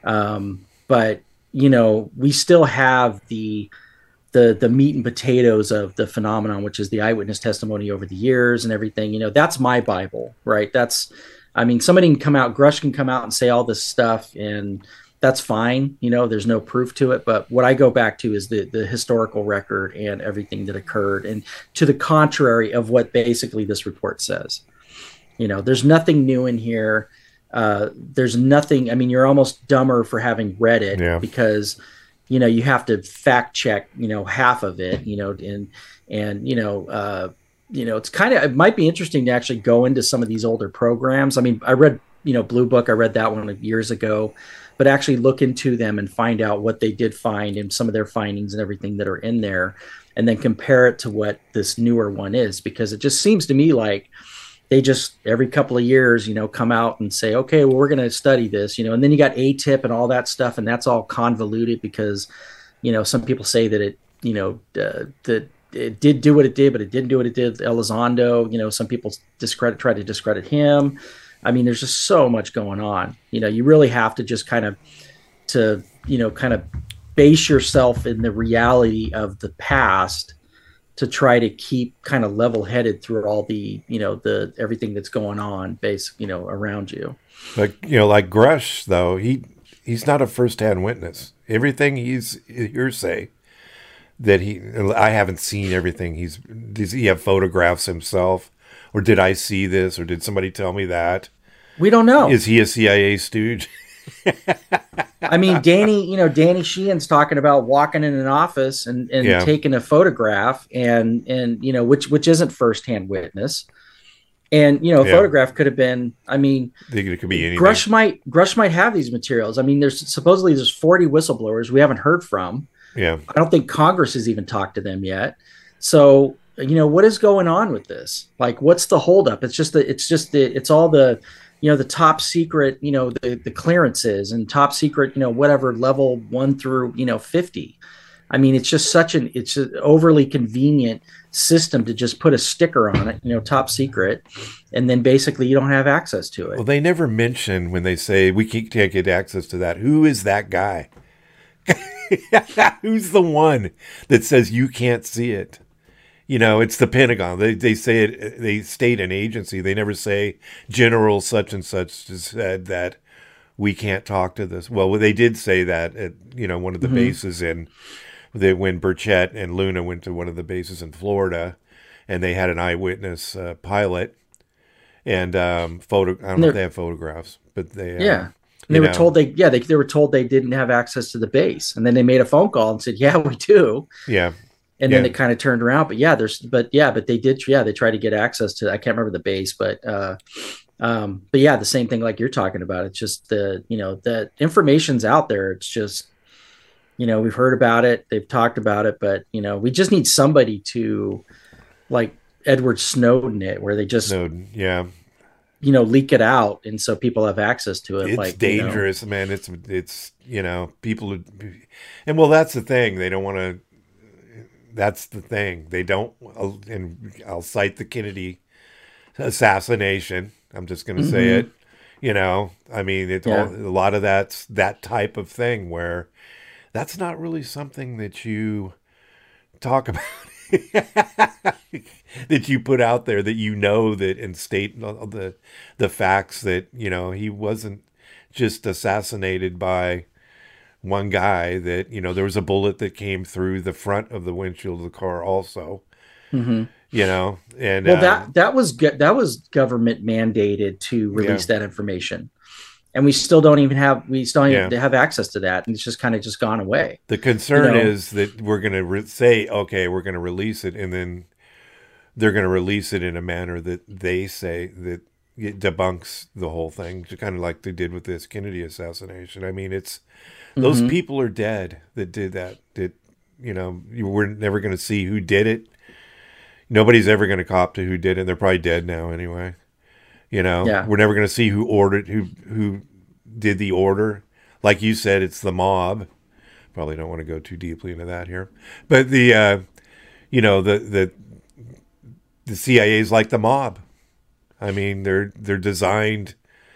Um, but you know, we still have the the the meat and potatoes of the phenomenon, which is the eyewitness testimony over the years and everything. You know, that's my Bible, right? That's, I mean, somebody can come out, Grush can come out and say all this stuff, and that's fine. You know, there's no proof to it. But what I go back to is the, the historical record and everything that occurred, and to the contrary of what basically this report says. You know, there's nothing new in here. Uh, there's nothing. I mean, you're almost dumber for having read it Yeah. because, you know, you have to fact check, you know, half of it, you know, and, and, you know, uh, you know, it's kind of, it might be interesting to actually go into some of these older programs. I mean, I read, you know, Blue Book, I read that one years ago, but actually look into them and find out what they did find and some of their findings and everything that are in there, and then compare it to what this newer one is, because it just seems to me like they just every couple of years, you know, come out and say, okay, well, we're going to study this, you know, and then you got A T I P and all that stuff. And that's all convoluted because, you know, some people say that it, you know, uh, that it did do what it did, but it didn't do what it did. Elizondo, you know, some people discredit, try to discredit him. I mean, there's just so much going on. You know, you really have to just kind of to, you know, kind of base yourself in the reality of the past to try to keep kind of level headed through all the, you know, the everything that's going on base, you know, around you. Like, you know, like Grush, though, he he's not a first-hand witness. Everything he's hearsay that he, I haven't seen everything. He's, does he have photographs himself? Or did I see this? Or did somebody tell me that? We don't know. Is he a C I A stooge? I mean, Danny, you know, Danny Sheehan's talking about walking in an office and, and Yeah. taking a photograph and, and, you know, which, which isn't firsthand witness. And, you know, a Yeah. photograph could have been, I mean, I think it could be anything. Grush might, Grush might have these materials. I mean, there's supposedly there's forty whistleblowers we haven't heard from. Yeah. I don't think Congress has even talked to them yet. So, you know, what is going on with this? Like, what's the holdup? It's just the, it's just the, it's all the, you know, the top secret, you know, the, the clearances and top secret, you know, whatever level one through, you know, fifty. I mean, it's just such an, it's an overly convenient system to just put a sticker on it, you know, top secret. And then basically you don't have access to it. Well, they never mention when they say we can't get access to that. Who is that guy? Who's the one that says you can't see it? You know, it's the Pentagon. They they say it. They state an agency. They never say General such and such said that we can't talk to this. Well, they did say that at, you know, one of the mm-hmm. bases in they, when Burchett and Luna went to one of the bases in Florida, and they had an eyewitness uh, pilot and um, photo. I don't know if they have photographs, but they uh, yeah. And they were know. told they yeah they they were told they didn't have access to the base, and then they made a phone call and said, yeah, we do. Yeah. And yeah. then it kind of turned around, but yeah, there's, but yeah, but they did, yeah, they tried to get access to, I can't remember the base, but, uh, um, but yeah, the same thing like you're talking about. It's just the, you know, the information's out there. It's just, you know, we've heard about it, they've talked about it, but you know, we just need somebody to like Edward Snowden it, where they just, Snowden, yeah, you know, leak it out, and so people have access to it. It's like dangerous, you know. man. It's it's you know, people, and well, that's the thing. They don't want to. That's the thing. They don't, and I'll cite the Kennedy assassination. I'm just going to mm-hmm. say it. You know, I mean, it's yeah. all, a lot of that's that type of thing where that's not really something that you talk about, that you put out there, that you know that and state the the facts that, you know, he wasn't just assassinated by one guy, that, you know, there was a bullet that came through the front of the windshield of the car also, mm-hmm. you know, and well, um, that, that was, that was government mandated to release yeah. that information. And we still don't even have, we still don't yeah. even have access to that. And it's just kind of just gone away. The concern you know? is that we're going to re- say, okay, we're going to release it. And then they're going to release it in a manner that they say that it debunks the whole thing, kind of like they did with this Kennedy assassination. I mean, it's, those mm-hmm. people are dead that did that. That, you know, you were never going to see who did it. Nobody's ever going to cop to who did it. They're probably dead now anyway. You know, yeah. we're never going to see who ordered, who who did the order. Like you said, it's the mob. Probably don't want to go too deeply into that here, but the, uh, you know, the the the C I A is like the mob. I mean, they're they're designed,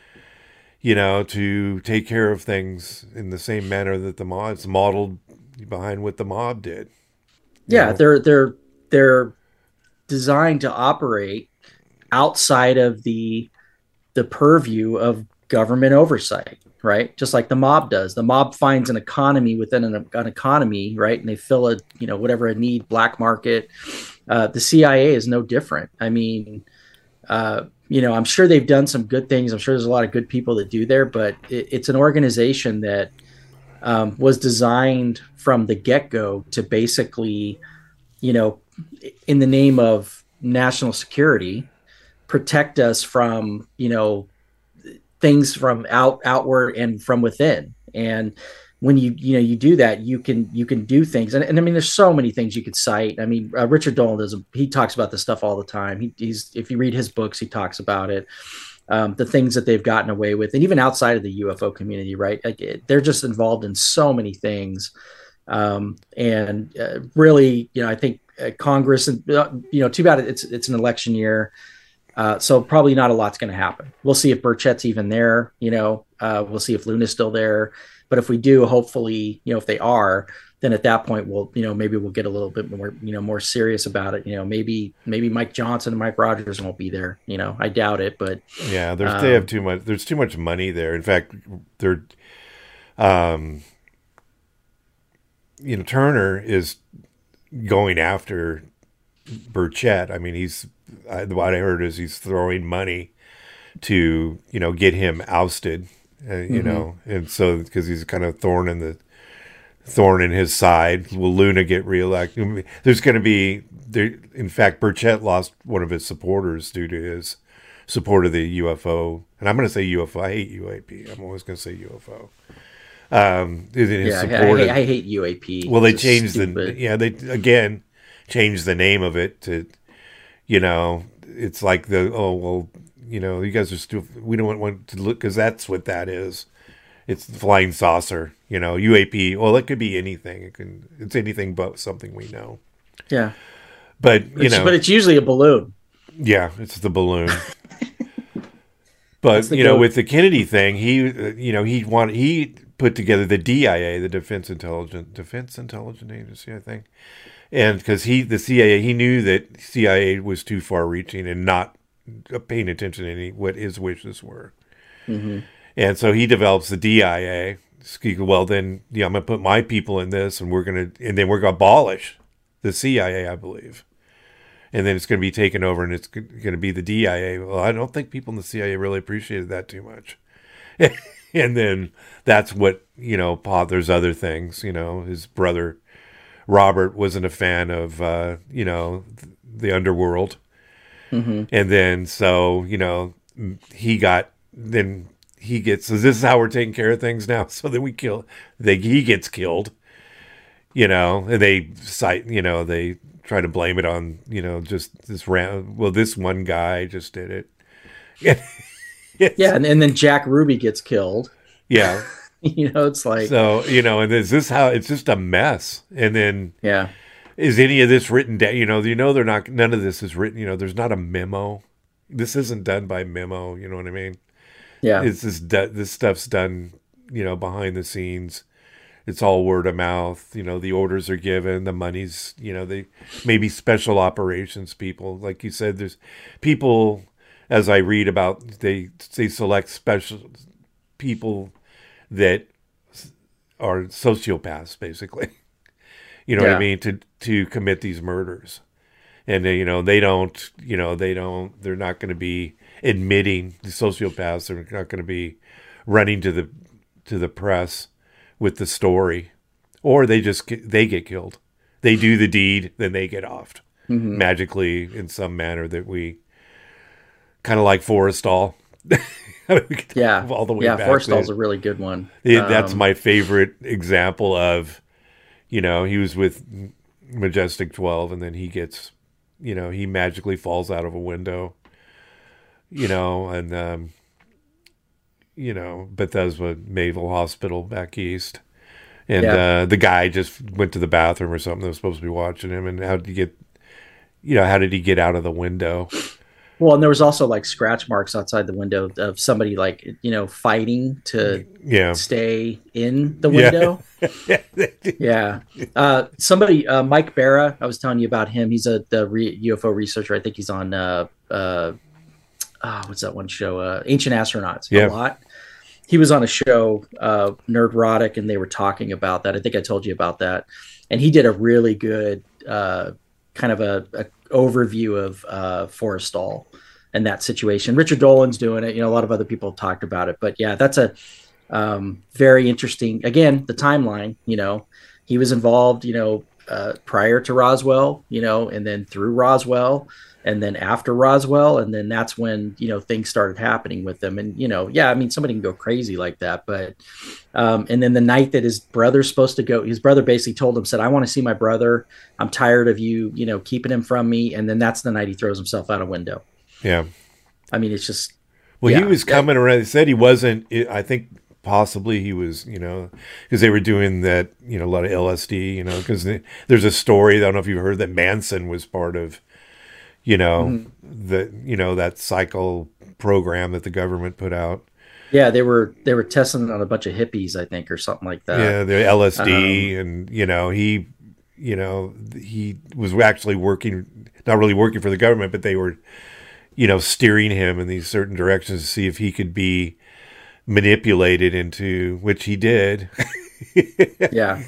you know, to take care of things in the same manner that the mob, it's modeled behind what the mob did. Yeah, know? they're they're they're designed to operate outside of the the purview of government oversight, right? Just like the mob does. The mob finds an economy within an, an economy, right? And they fill a, you know, whatever a need, black market. Uh, the C I A is no different. I mean, uh, you know, I'm sure they've done some good things. I'm sure there's a lot of good people that do there, but it, it's an organization that um, was designed from the get-go to basically, you know, in the name of national security, protect us from, you know, things from out outward and from within. And when you, you know, you do that, you can, you can do things. And, and I mean, there's so many things you could cite. I mean, uh, Richard Dolan does, he talks about this stuff all the time. He, he's, if you read his books, he talks about it, um, the things that they've gotten away with, and even outside of the U F O community, right? Like it, they're just involved in so many things. Um, and uh, really, you know, I think uh, Congress, and uh, you know, too bad it's, it's an election year. Uh, so probably not a lot's going to happen. We'll see if Burchett's even there, you know, uh, we'll see if Luna's still there. But if we do, hopefully, you know, if they are, then at that point, we'll, you know, maybe we'll get a little bit more, you know, more serious about it. You know, maybe, maybe Mike Johnson and Mike Rogers won't be there. You know, I doubt it, but yeah, there's, um, they have too much, there's too much money there. In fact, they're, um, you know, Turner is going after Burchett. I mean, he's, I, what I heard is he's throwing money to, you know, get him ousted. Uh, you mm-hmm. know, and so because he's kind of thorn in the thorn in his side. Will Luna get reelected? There's going to be there. In fact, Burchett lost one of his supporters due to his support of the U F O. And I'm going to say U F O. I hate U A P. I'm always going to say U F O. Um, his yeah, support I, of, I, I hate U A P. Well, they it's changed the yeah. They again changed the name of it to, you know, it's like the oh well. you know, you guys are still, we don't want to look, because that's what that is. It's flying saucer, you know, U A P. Well, it could be anything. It can, it's anything but something we know. Yeah. But, you it's, know. But it's usually a balloon. Yeah, it's the balloon. But, you know, goat. With the Kennedy thing, he, you know, he wanted, he put together the D I A, the Defense Intelligence, Defense Intelligence Agency, I think. And because he, the C I A, he knew that C I A was too far reaching and not paying attention to any, what his wishes were. Mm-hmm. And so he develops the D I A. Well, then, yeah, I'm going to put my people in this, and we're going to, and then we're going to abolish the C I A, I believe. And then it's going to be taken over, and it's going to be the D I A. Well, I don't think people in the C I A really appreciated that too much. And then that's what, you know, Paul, there's other things, you know, his brother Robert wasn't a fan of, uh, you know, the underworld. Mm-hmm. And then, so, you know, he got, then he gets, so this is how we're taking care of things now. So then we kill, they, he gets killed, you know, and they cite, you know, they try to blame it on, you know, just this round. Well, this one guy just did it. Yeah. And, and then Jack Ruby gets killed. Yeah. You know, it's like, so, you know, and is this how, it's just a mess. And then, yeah. Is any of this written down? You know, you know, they're not, none of this is written, you know, there's not a memo. This isn't done by memo. You know what I mean? Yeah. It's this, this stuff's done, you know, behind the scenes. It's all word of mouth. You know, the orders are given, the money's, you know, they maybe special operations people. Like you said, there's people, as I read about, they, they select special people that are sociopaths, basically. You know yeah. what I mean? To to commit these murders. And, they, you know, they don't, you know, they don't, they're not going to be admitting, the sociopaths are not going to be running to the to the press with the story. Or they just, they get killed. They do the deed, then they get offed. Mm-hmm. Magically, in some manner that we, kind of like Forrestal. Yeah. All the way yeah, back. Forrestal's a really good one. It, um, that's my favorite example of, you know, he was with Majestic twelve, and then he gets, you know, he magically falls out of a window, you know, and, um, you know, Bethesda Mayville Hospital back east. And yeah. uh, the guy just went to the bathroom or something that was supposed to be watching him. And how did he get, you know, how did he get out of the window? Well, and there was also like scratch marks outside the window of somebody like, you know, fighting to yeah. stay in the window. Yeah. yeah. Uh, somebody, uh, Mike Barra, I was telling you about him. He's a the re- U F O researcher. I think he's on, uh, uh, oh, what's that one show? Uh, Ancient Astronauts yeah. a lot. He was on a show, uh, Nerdrotic, and they were talking about that. I think I told you about that. And he did a really good uh, kind of a, a overview of uh, Forrestal and that situation. Richard Dolan's doing it. You know, a lot of other people have talked about it. But yeah, that's a um, very interesting, again, the timeline, you know, he was involved, you know, uh, prior to Roswell, you know, and then through Roswell, and then after Roswell, and then that's when, you know, things started happening with them. And, you know, yeah, I mean, somebody can go crazy like that. But, um, and then the night that his brother's supposed to go, his brother basically told him, said, I want to see my brother. I'm tired of you, you know, keeping him from me. And then that's the night he throws himself out a window. Yeah. I mean, it's just. Well, yeah. he was coming around. He said he wasn't, I think possibly he was, you know, because they were doing that, you know, a lot of L S D, you know, because there's a story, I don't know if you've heard, that Manson was part of, you know, mm-hmm. the, you know, that cycle program that the government put out. Yeah, they were they were testing on a bunch of hippies, I think, or something like that. Yeah, the L S D, Um, and you know, he, you know, he was actually working, not really working for the government, but they were, you know, steering him in these certain directions to see if he could be manipulated into, which he did. Yeah,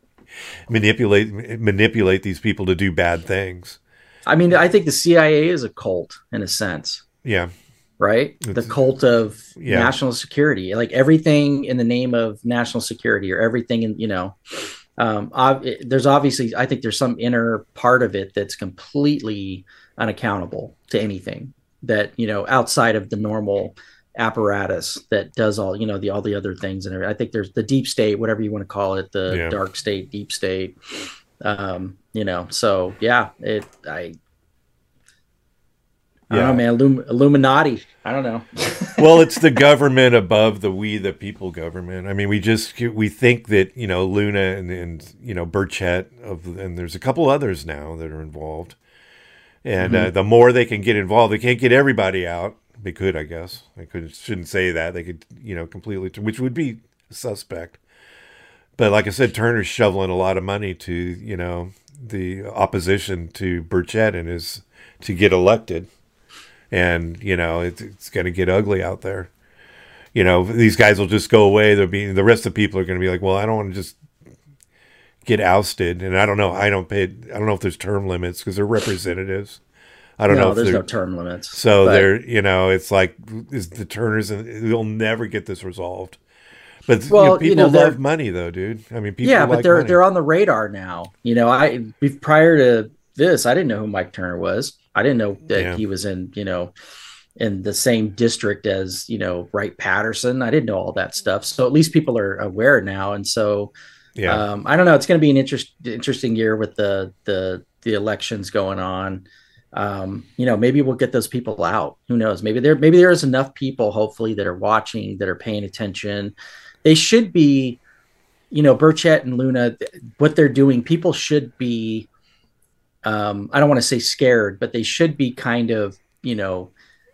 manipulate manipulate these people to do bad things. I mean, I think the C I A is a cult in a sense. Yeah. Right? It's, the cult of yeah. national security, like everything in the name of national security, or everything in, you know, um, ob- there's obviously, I think there's some inner part of it that's completely unaccountable to anything that, you know, outside of the normal apparatus that does all, you know, the, all the other things. And I think there's the deep state, whatever you want to call it, the yeah. dark state, deep state, um, you know, so yeah, it, I, I don't know, man. Illum- Illuminati. I don't know. Well, it's the government above the we the people government. I mean, we just we think that, you know, Luna and, and you know, Burchett of and there's a couple others now that are involved. And mm-hmm. uh, the more they can get involved, they can't get everybody out. They could, I guess. I could shouldn't say that. They could, you know, completely, which would be suspect. But like I said, Turner's shoveling a lot of money to, you know, the opposition to Burchett and his to get elected. And, you know, it, it's going to get ugly out there. You know, these guys will just go away. They'll be, the rest of the people are going to be like, well, I don't want to just get ousted. And I don't know. I don't pay, I don't know if there's term limits because they're representatives. I don't no, know. If there's no term limits. So but... they're, you know, it's like is the Turners, and they'll never get this resolved. But well, you know, people you know, love money, though, dude. I mean, people yeah, like but they're money. they're on the radar now. You know, I prior to this, I didn't know who Mike Turner was. I didn't know that yeah. he was in, you know, in the same district as, you know, Wright Patterson. I didn't know all that stuff. So at least people are aware now. And so, yeah, um, I don't know. It's going to be an interest, interesting year with the the the elections going on. Um, you know, maybe we'll get those people out. Who knows? Maybe there maybe there is enough people, hopefully, that are watching, that are paying attention. They should be, you know, Burchett and Luna, what they're doing. People should be. Um, I don't want to say scared, but they should be kind of, you know,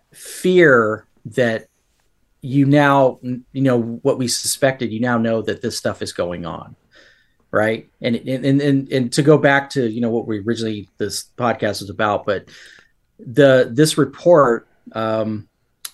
fear that you now, you know, what we suspected, you now know that this stuff is going on. Right. And, and, and, and to go back to, you know, what we originally, this podcast was about, but the, this report um,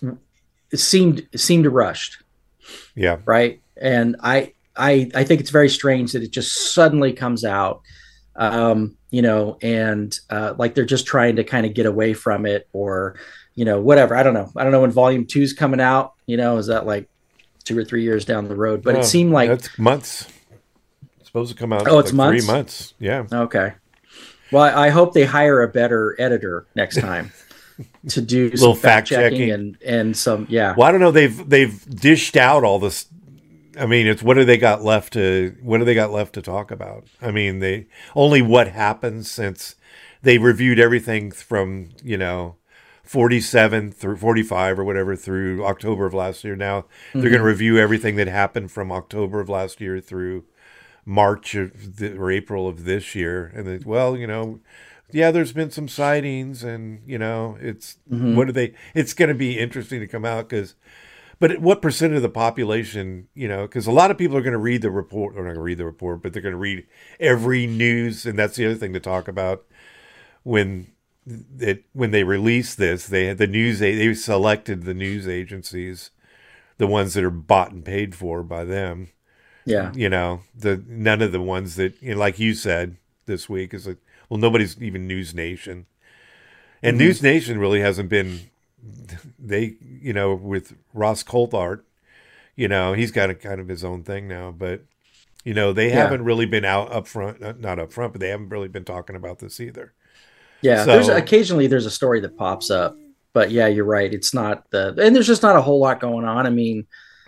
seemed, seemed rushed. Yeah. Right. And I, I, I think it's very strange that it just suddenly comes out. Um, you know, and uh, like they're just trying to kind of get away from it or, you know, whatever. I don't know. I don't know when volume two is coming out, you know, is that like two or three years down the road? But oh, it seemed like that's months. It's supposed to come out. Oh, it's like months? Three months. Yeah. Okay. Well, I, I hope they hire a better editor next time to do some fact checking and, and some, yeah. Well, I don't know. They've, they've dished out all this. I mean, it's what do they got left to what do they got left to talk about? I mean, they only what happened since they reviewed everything from, you know, forty-seven through forty-five or whatever through October of last year. Now mm-hmm. they're going to review everything that happened from October of last year through March of the, or April of this year. And they, well, you know, yeah, there's been some sightings and, you know, it's mm-hmm. what do they it's going to be interesting to come out because but what percent of the population, you know, because a lot of people are going to read the report, or not going to read the report, but they're going to read every news. And that's the other thing to talk about when it, when they release this, they had the news, they selected the news agencies, the ones that are bought and paid for by them. Yeah. You know, the, none of the ones that, you know, like you said this week is like, well, nobody's even News Nation. And mm-hmm. News Nation really hasn't been, they, you know, with Ross Coulthart, you know, he's got a kind of his own thing now, but, you know, they yeah. haven't really been out up front, not up front, but they haven't really been talking about this either. Yeah. So, there's occasionally there's a story that pops up, but yeah, you're right. It's not the, and there's just not a whole lot going on. I mean,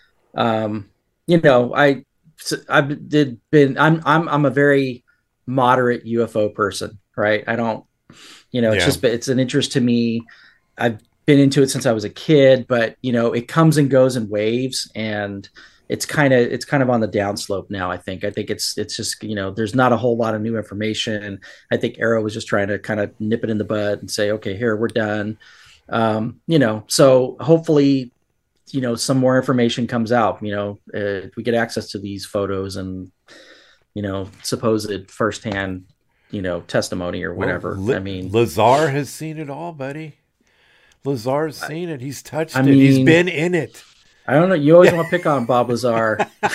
um, you know, I, I've did been, I'm, I'm, I'm a very moderate U F O person, right? I don't, you know, it's yeah. just, it's an interest to me. I've been into it since I was a kid, but you know, it comes and goes in waves and it's kind of, it's kind of on the downslope now. I think, I think it's, it's just, you know, there's not a whole lot of new information. And I think Arrow was just trying to kind of nip it in the bud and say, okay, here, we're done. Um, you know, so hopefully, you know, some more information comes out, you know, uh, we get access to these photos and, you know, supposed firsthand, you know, testimony or whatever. Well, L- I mean, Lazar has seen it all, buddy. Lazar's seen it. He's touched I it. Mean, He's been in it. I don't know. You always want to pick on Bob Lazar.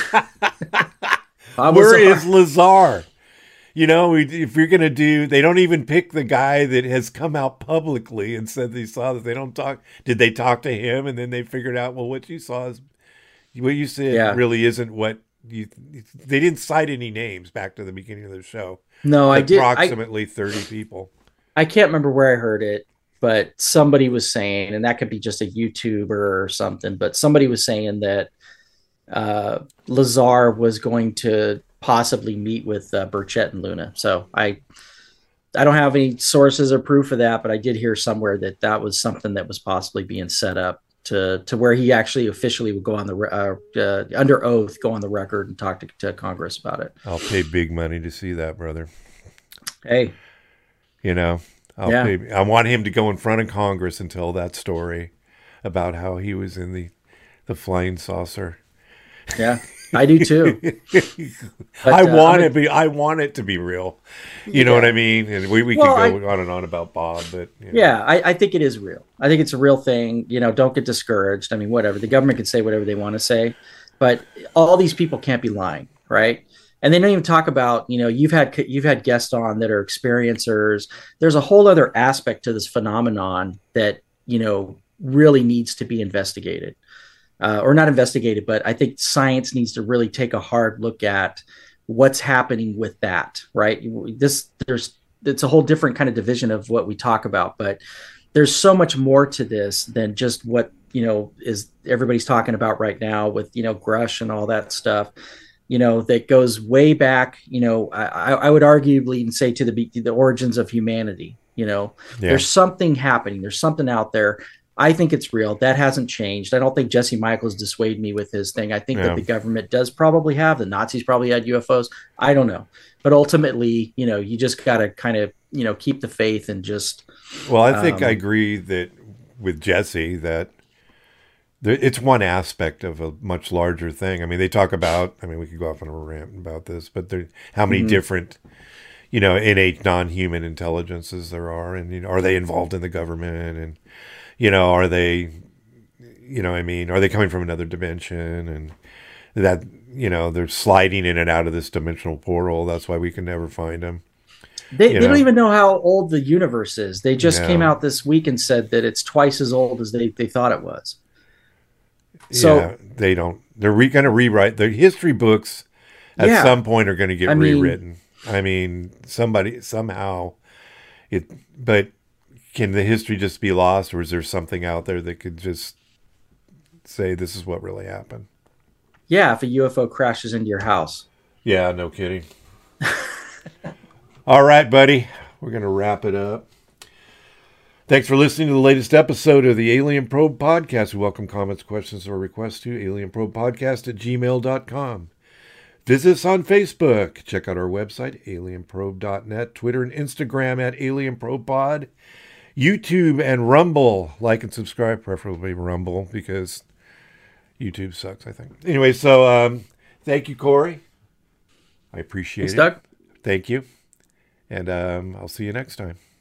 Bob Where Lazar. is Lazar? You know, if you're going to do, they don't even pick the guy that has come out publicly and said they saw that. They don't talk. Did they talk to him? And then they figured out, well, what you saw is, what you said yeah. really isn't what you, they didn't cite any names back to the beginning of the show. No, I did. Approximately I, thirty people. I can't remember where I heard it, but somebody was saying, and that could be just a YouTuber or something, but somebody was saying that uh, Lazar was going to possibly meet with uh, Burchett and Luna. So I, I don't have any sources or proof of that, but I did hear somewhere that that was something that was possibly being set up to to where he actually officially would go on the uh, uh, under oath, go on the record and talk to, to Congress about it. I'll pay big money to see that, brother. Hey, you know, I'll yeah. pay. I want him to go in front of Congress and tell that story about how he was in the the flying saucer. Yeah, I do too. But, I uh, want I it. Be. I want it to be real. You know Yeah. what I mean? And we, we Well, could go I- on and on about Bob, but you know. Yeah, I, I think it is real. I think it's a real thing. You know, don't get discouraged. I mean, whatever. The government can say whatever they want to say, but all these people can't be lying, right? And they don't even talk about, you know, you've had you've had guests on that are experiencers. There's a whole other aspect to this phenomenon that, you know, really needs to be investigated. Uh, or not investigated, but I think science needs to really take a hard look at what's happening with that, right? This there's it's a whole different kind of division of what we talk about, but there's so much more to this than just what, you know, is everybody's talking about right now with, you know, Grush and all that stuff, you know, that goes way back, you know, I, I would arguably even say to the, the origins of humanity, you know, Yeah. there's something happening. There's something out there. I think it's real. That hasn't changed. I don't think Jesse Michaels dissuaded me with his thing. I think Yeah. that the government does probably have. The Nazis probably had U F Os. I don't know. But ultimately, you know, you just got to kind of, you know, keep the faith and just. Well, I think Um, I agree that with Jesse that there, it's one aspect of a much larger thing. I mean, they talk about. I mean, we could go off on a rant about this, but there, how many Mhm. different, you know, innate non-human intelligences there are, and you know, are they involved in the government, and you know, are they, you know, I mean, are they coming from another dimension, and that you know they're sliding in and out of this dimensional portal. That's why we can never find them. They, you they don't know. even know how old the universe is. They just No. came out this week and said that it's twice as old as they, they thought it was. So, yeah, they don't. They're re- going to rewrite their history books. At Yeah. some point, are going to get I mean- rewritten. I mean, somebody somehow it. But can the history just be lost, or is there something out there that could just say this is what really happened? yeah, if a U F O crashes into your house. Yeah, no kidding. All right, buddy. We're going to wrap it up. Thanks for listening to the latest episode of the Alien Probe Podcast. We welcome comments, questions, or requests to alienprobepodcast at gmail dot com. Visit us on Facebook. Check out our website, alien probe dot net. Twitter and Instagram at alienprobepod. YouTube and Rumble. Like and subscribe, preferably Rumble, because YouTube sucks, I think. Anyway, so um, thank you, Corey. I appreciate Thanks, it. Doug. Thank you. And um, I'll see you next time.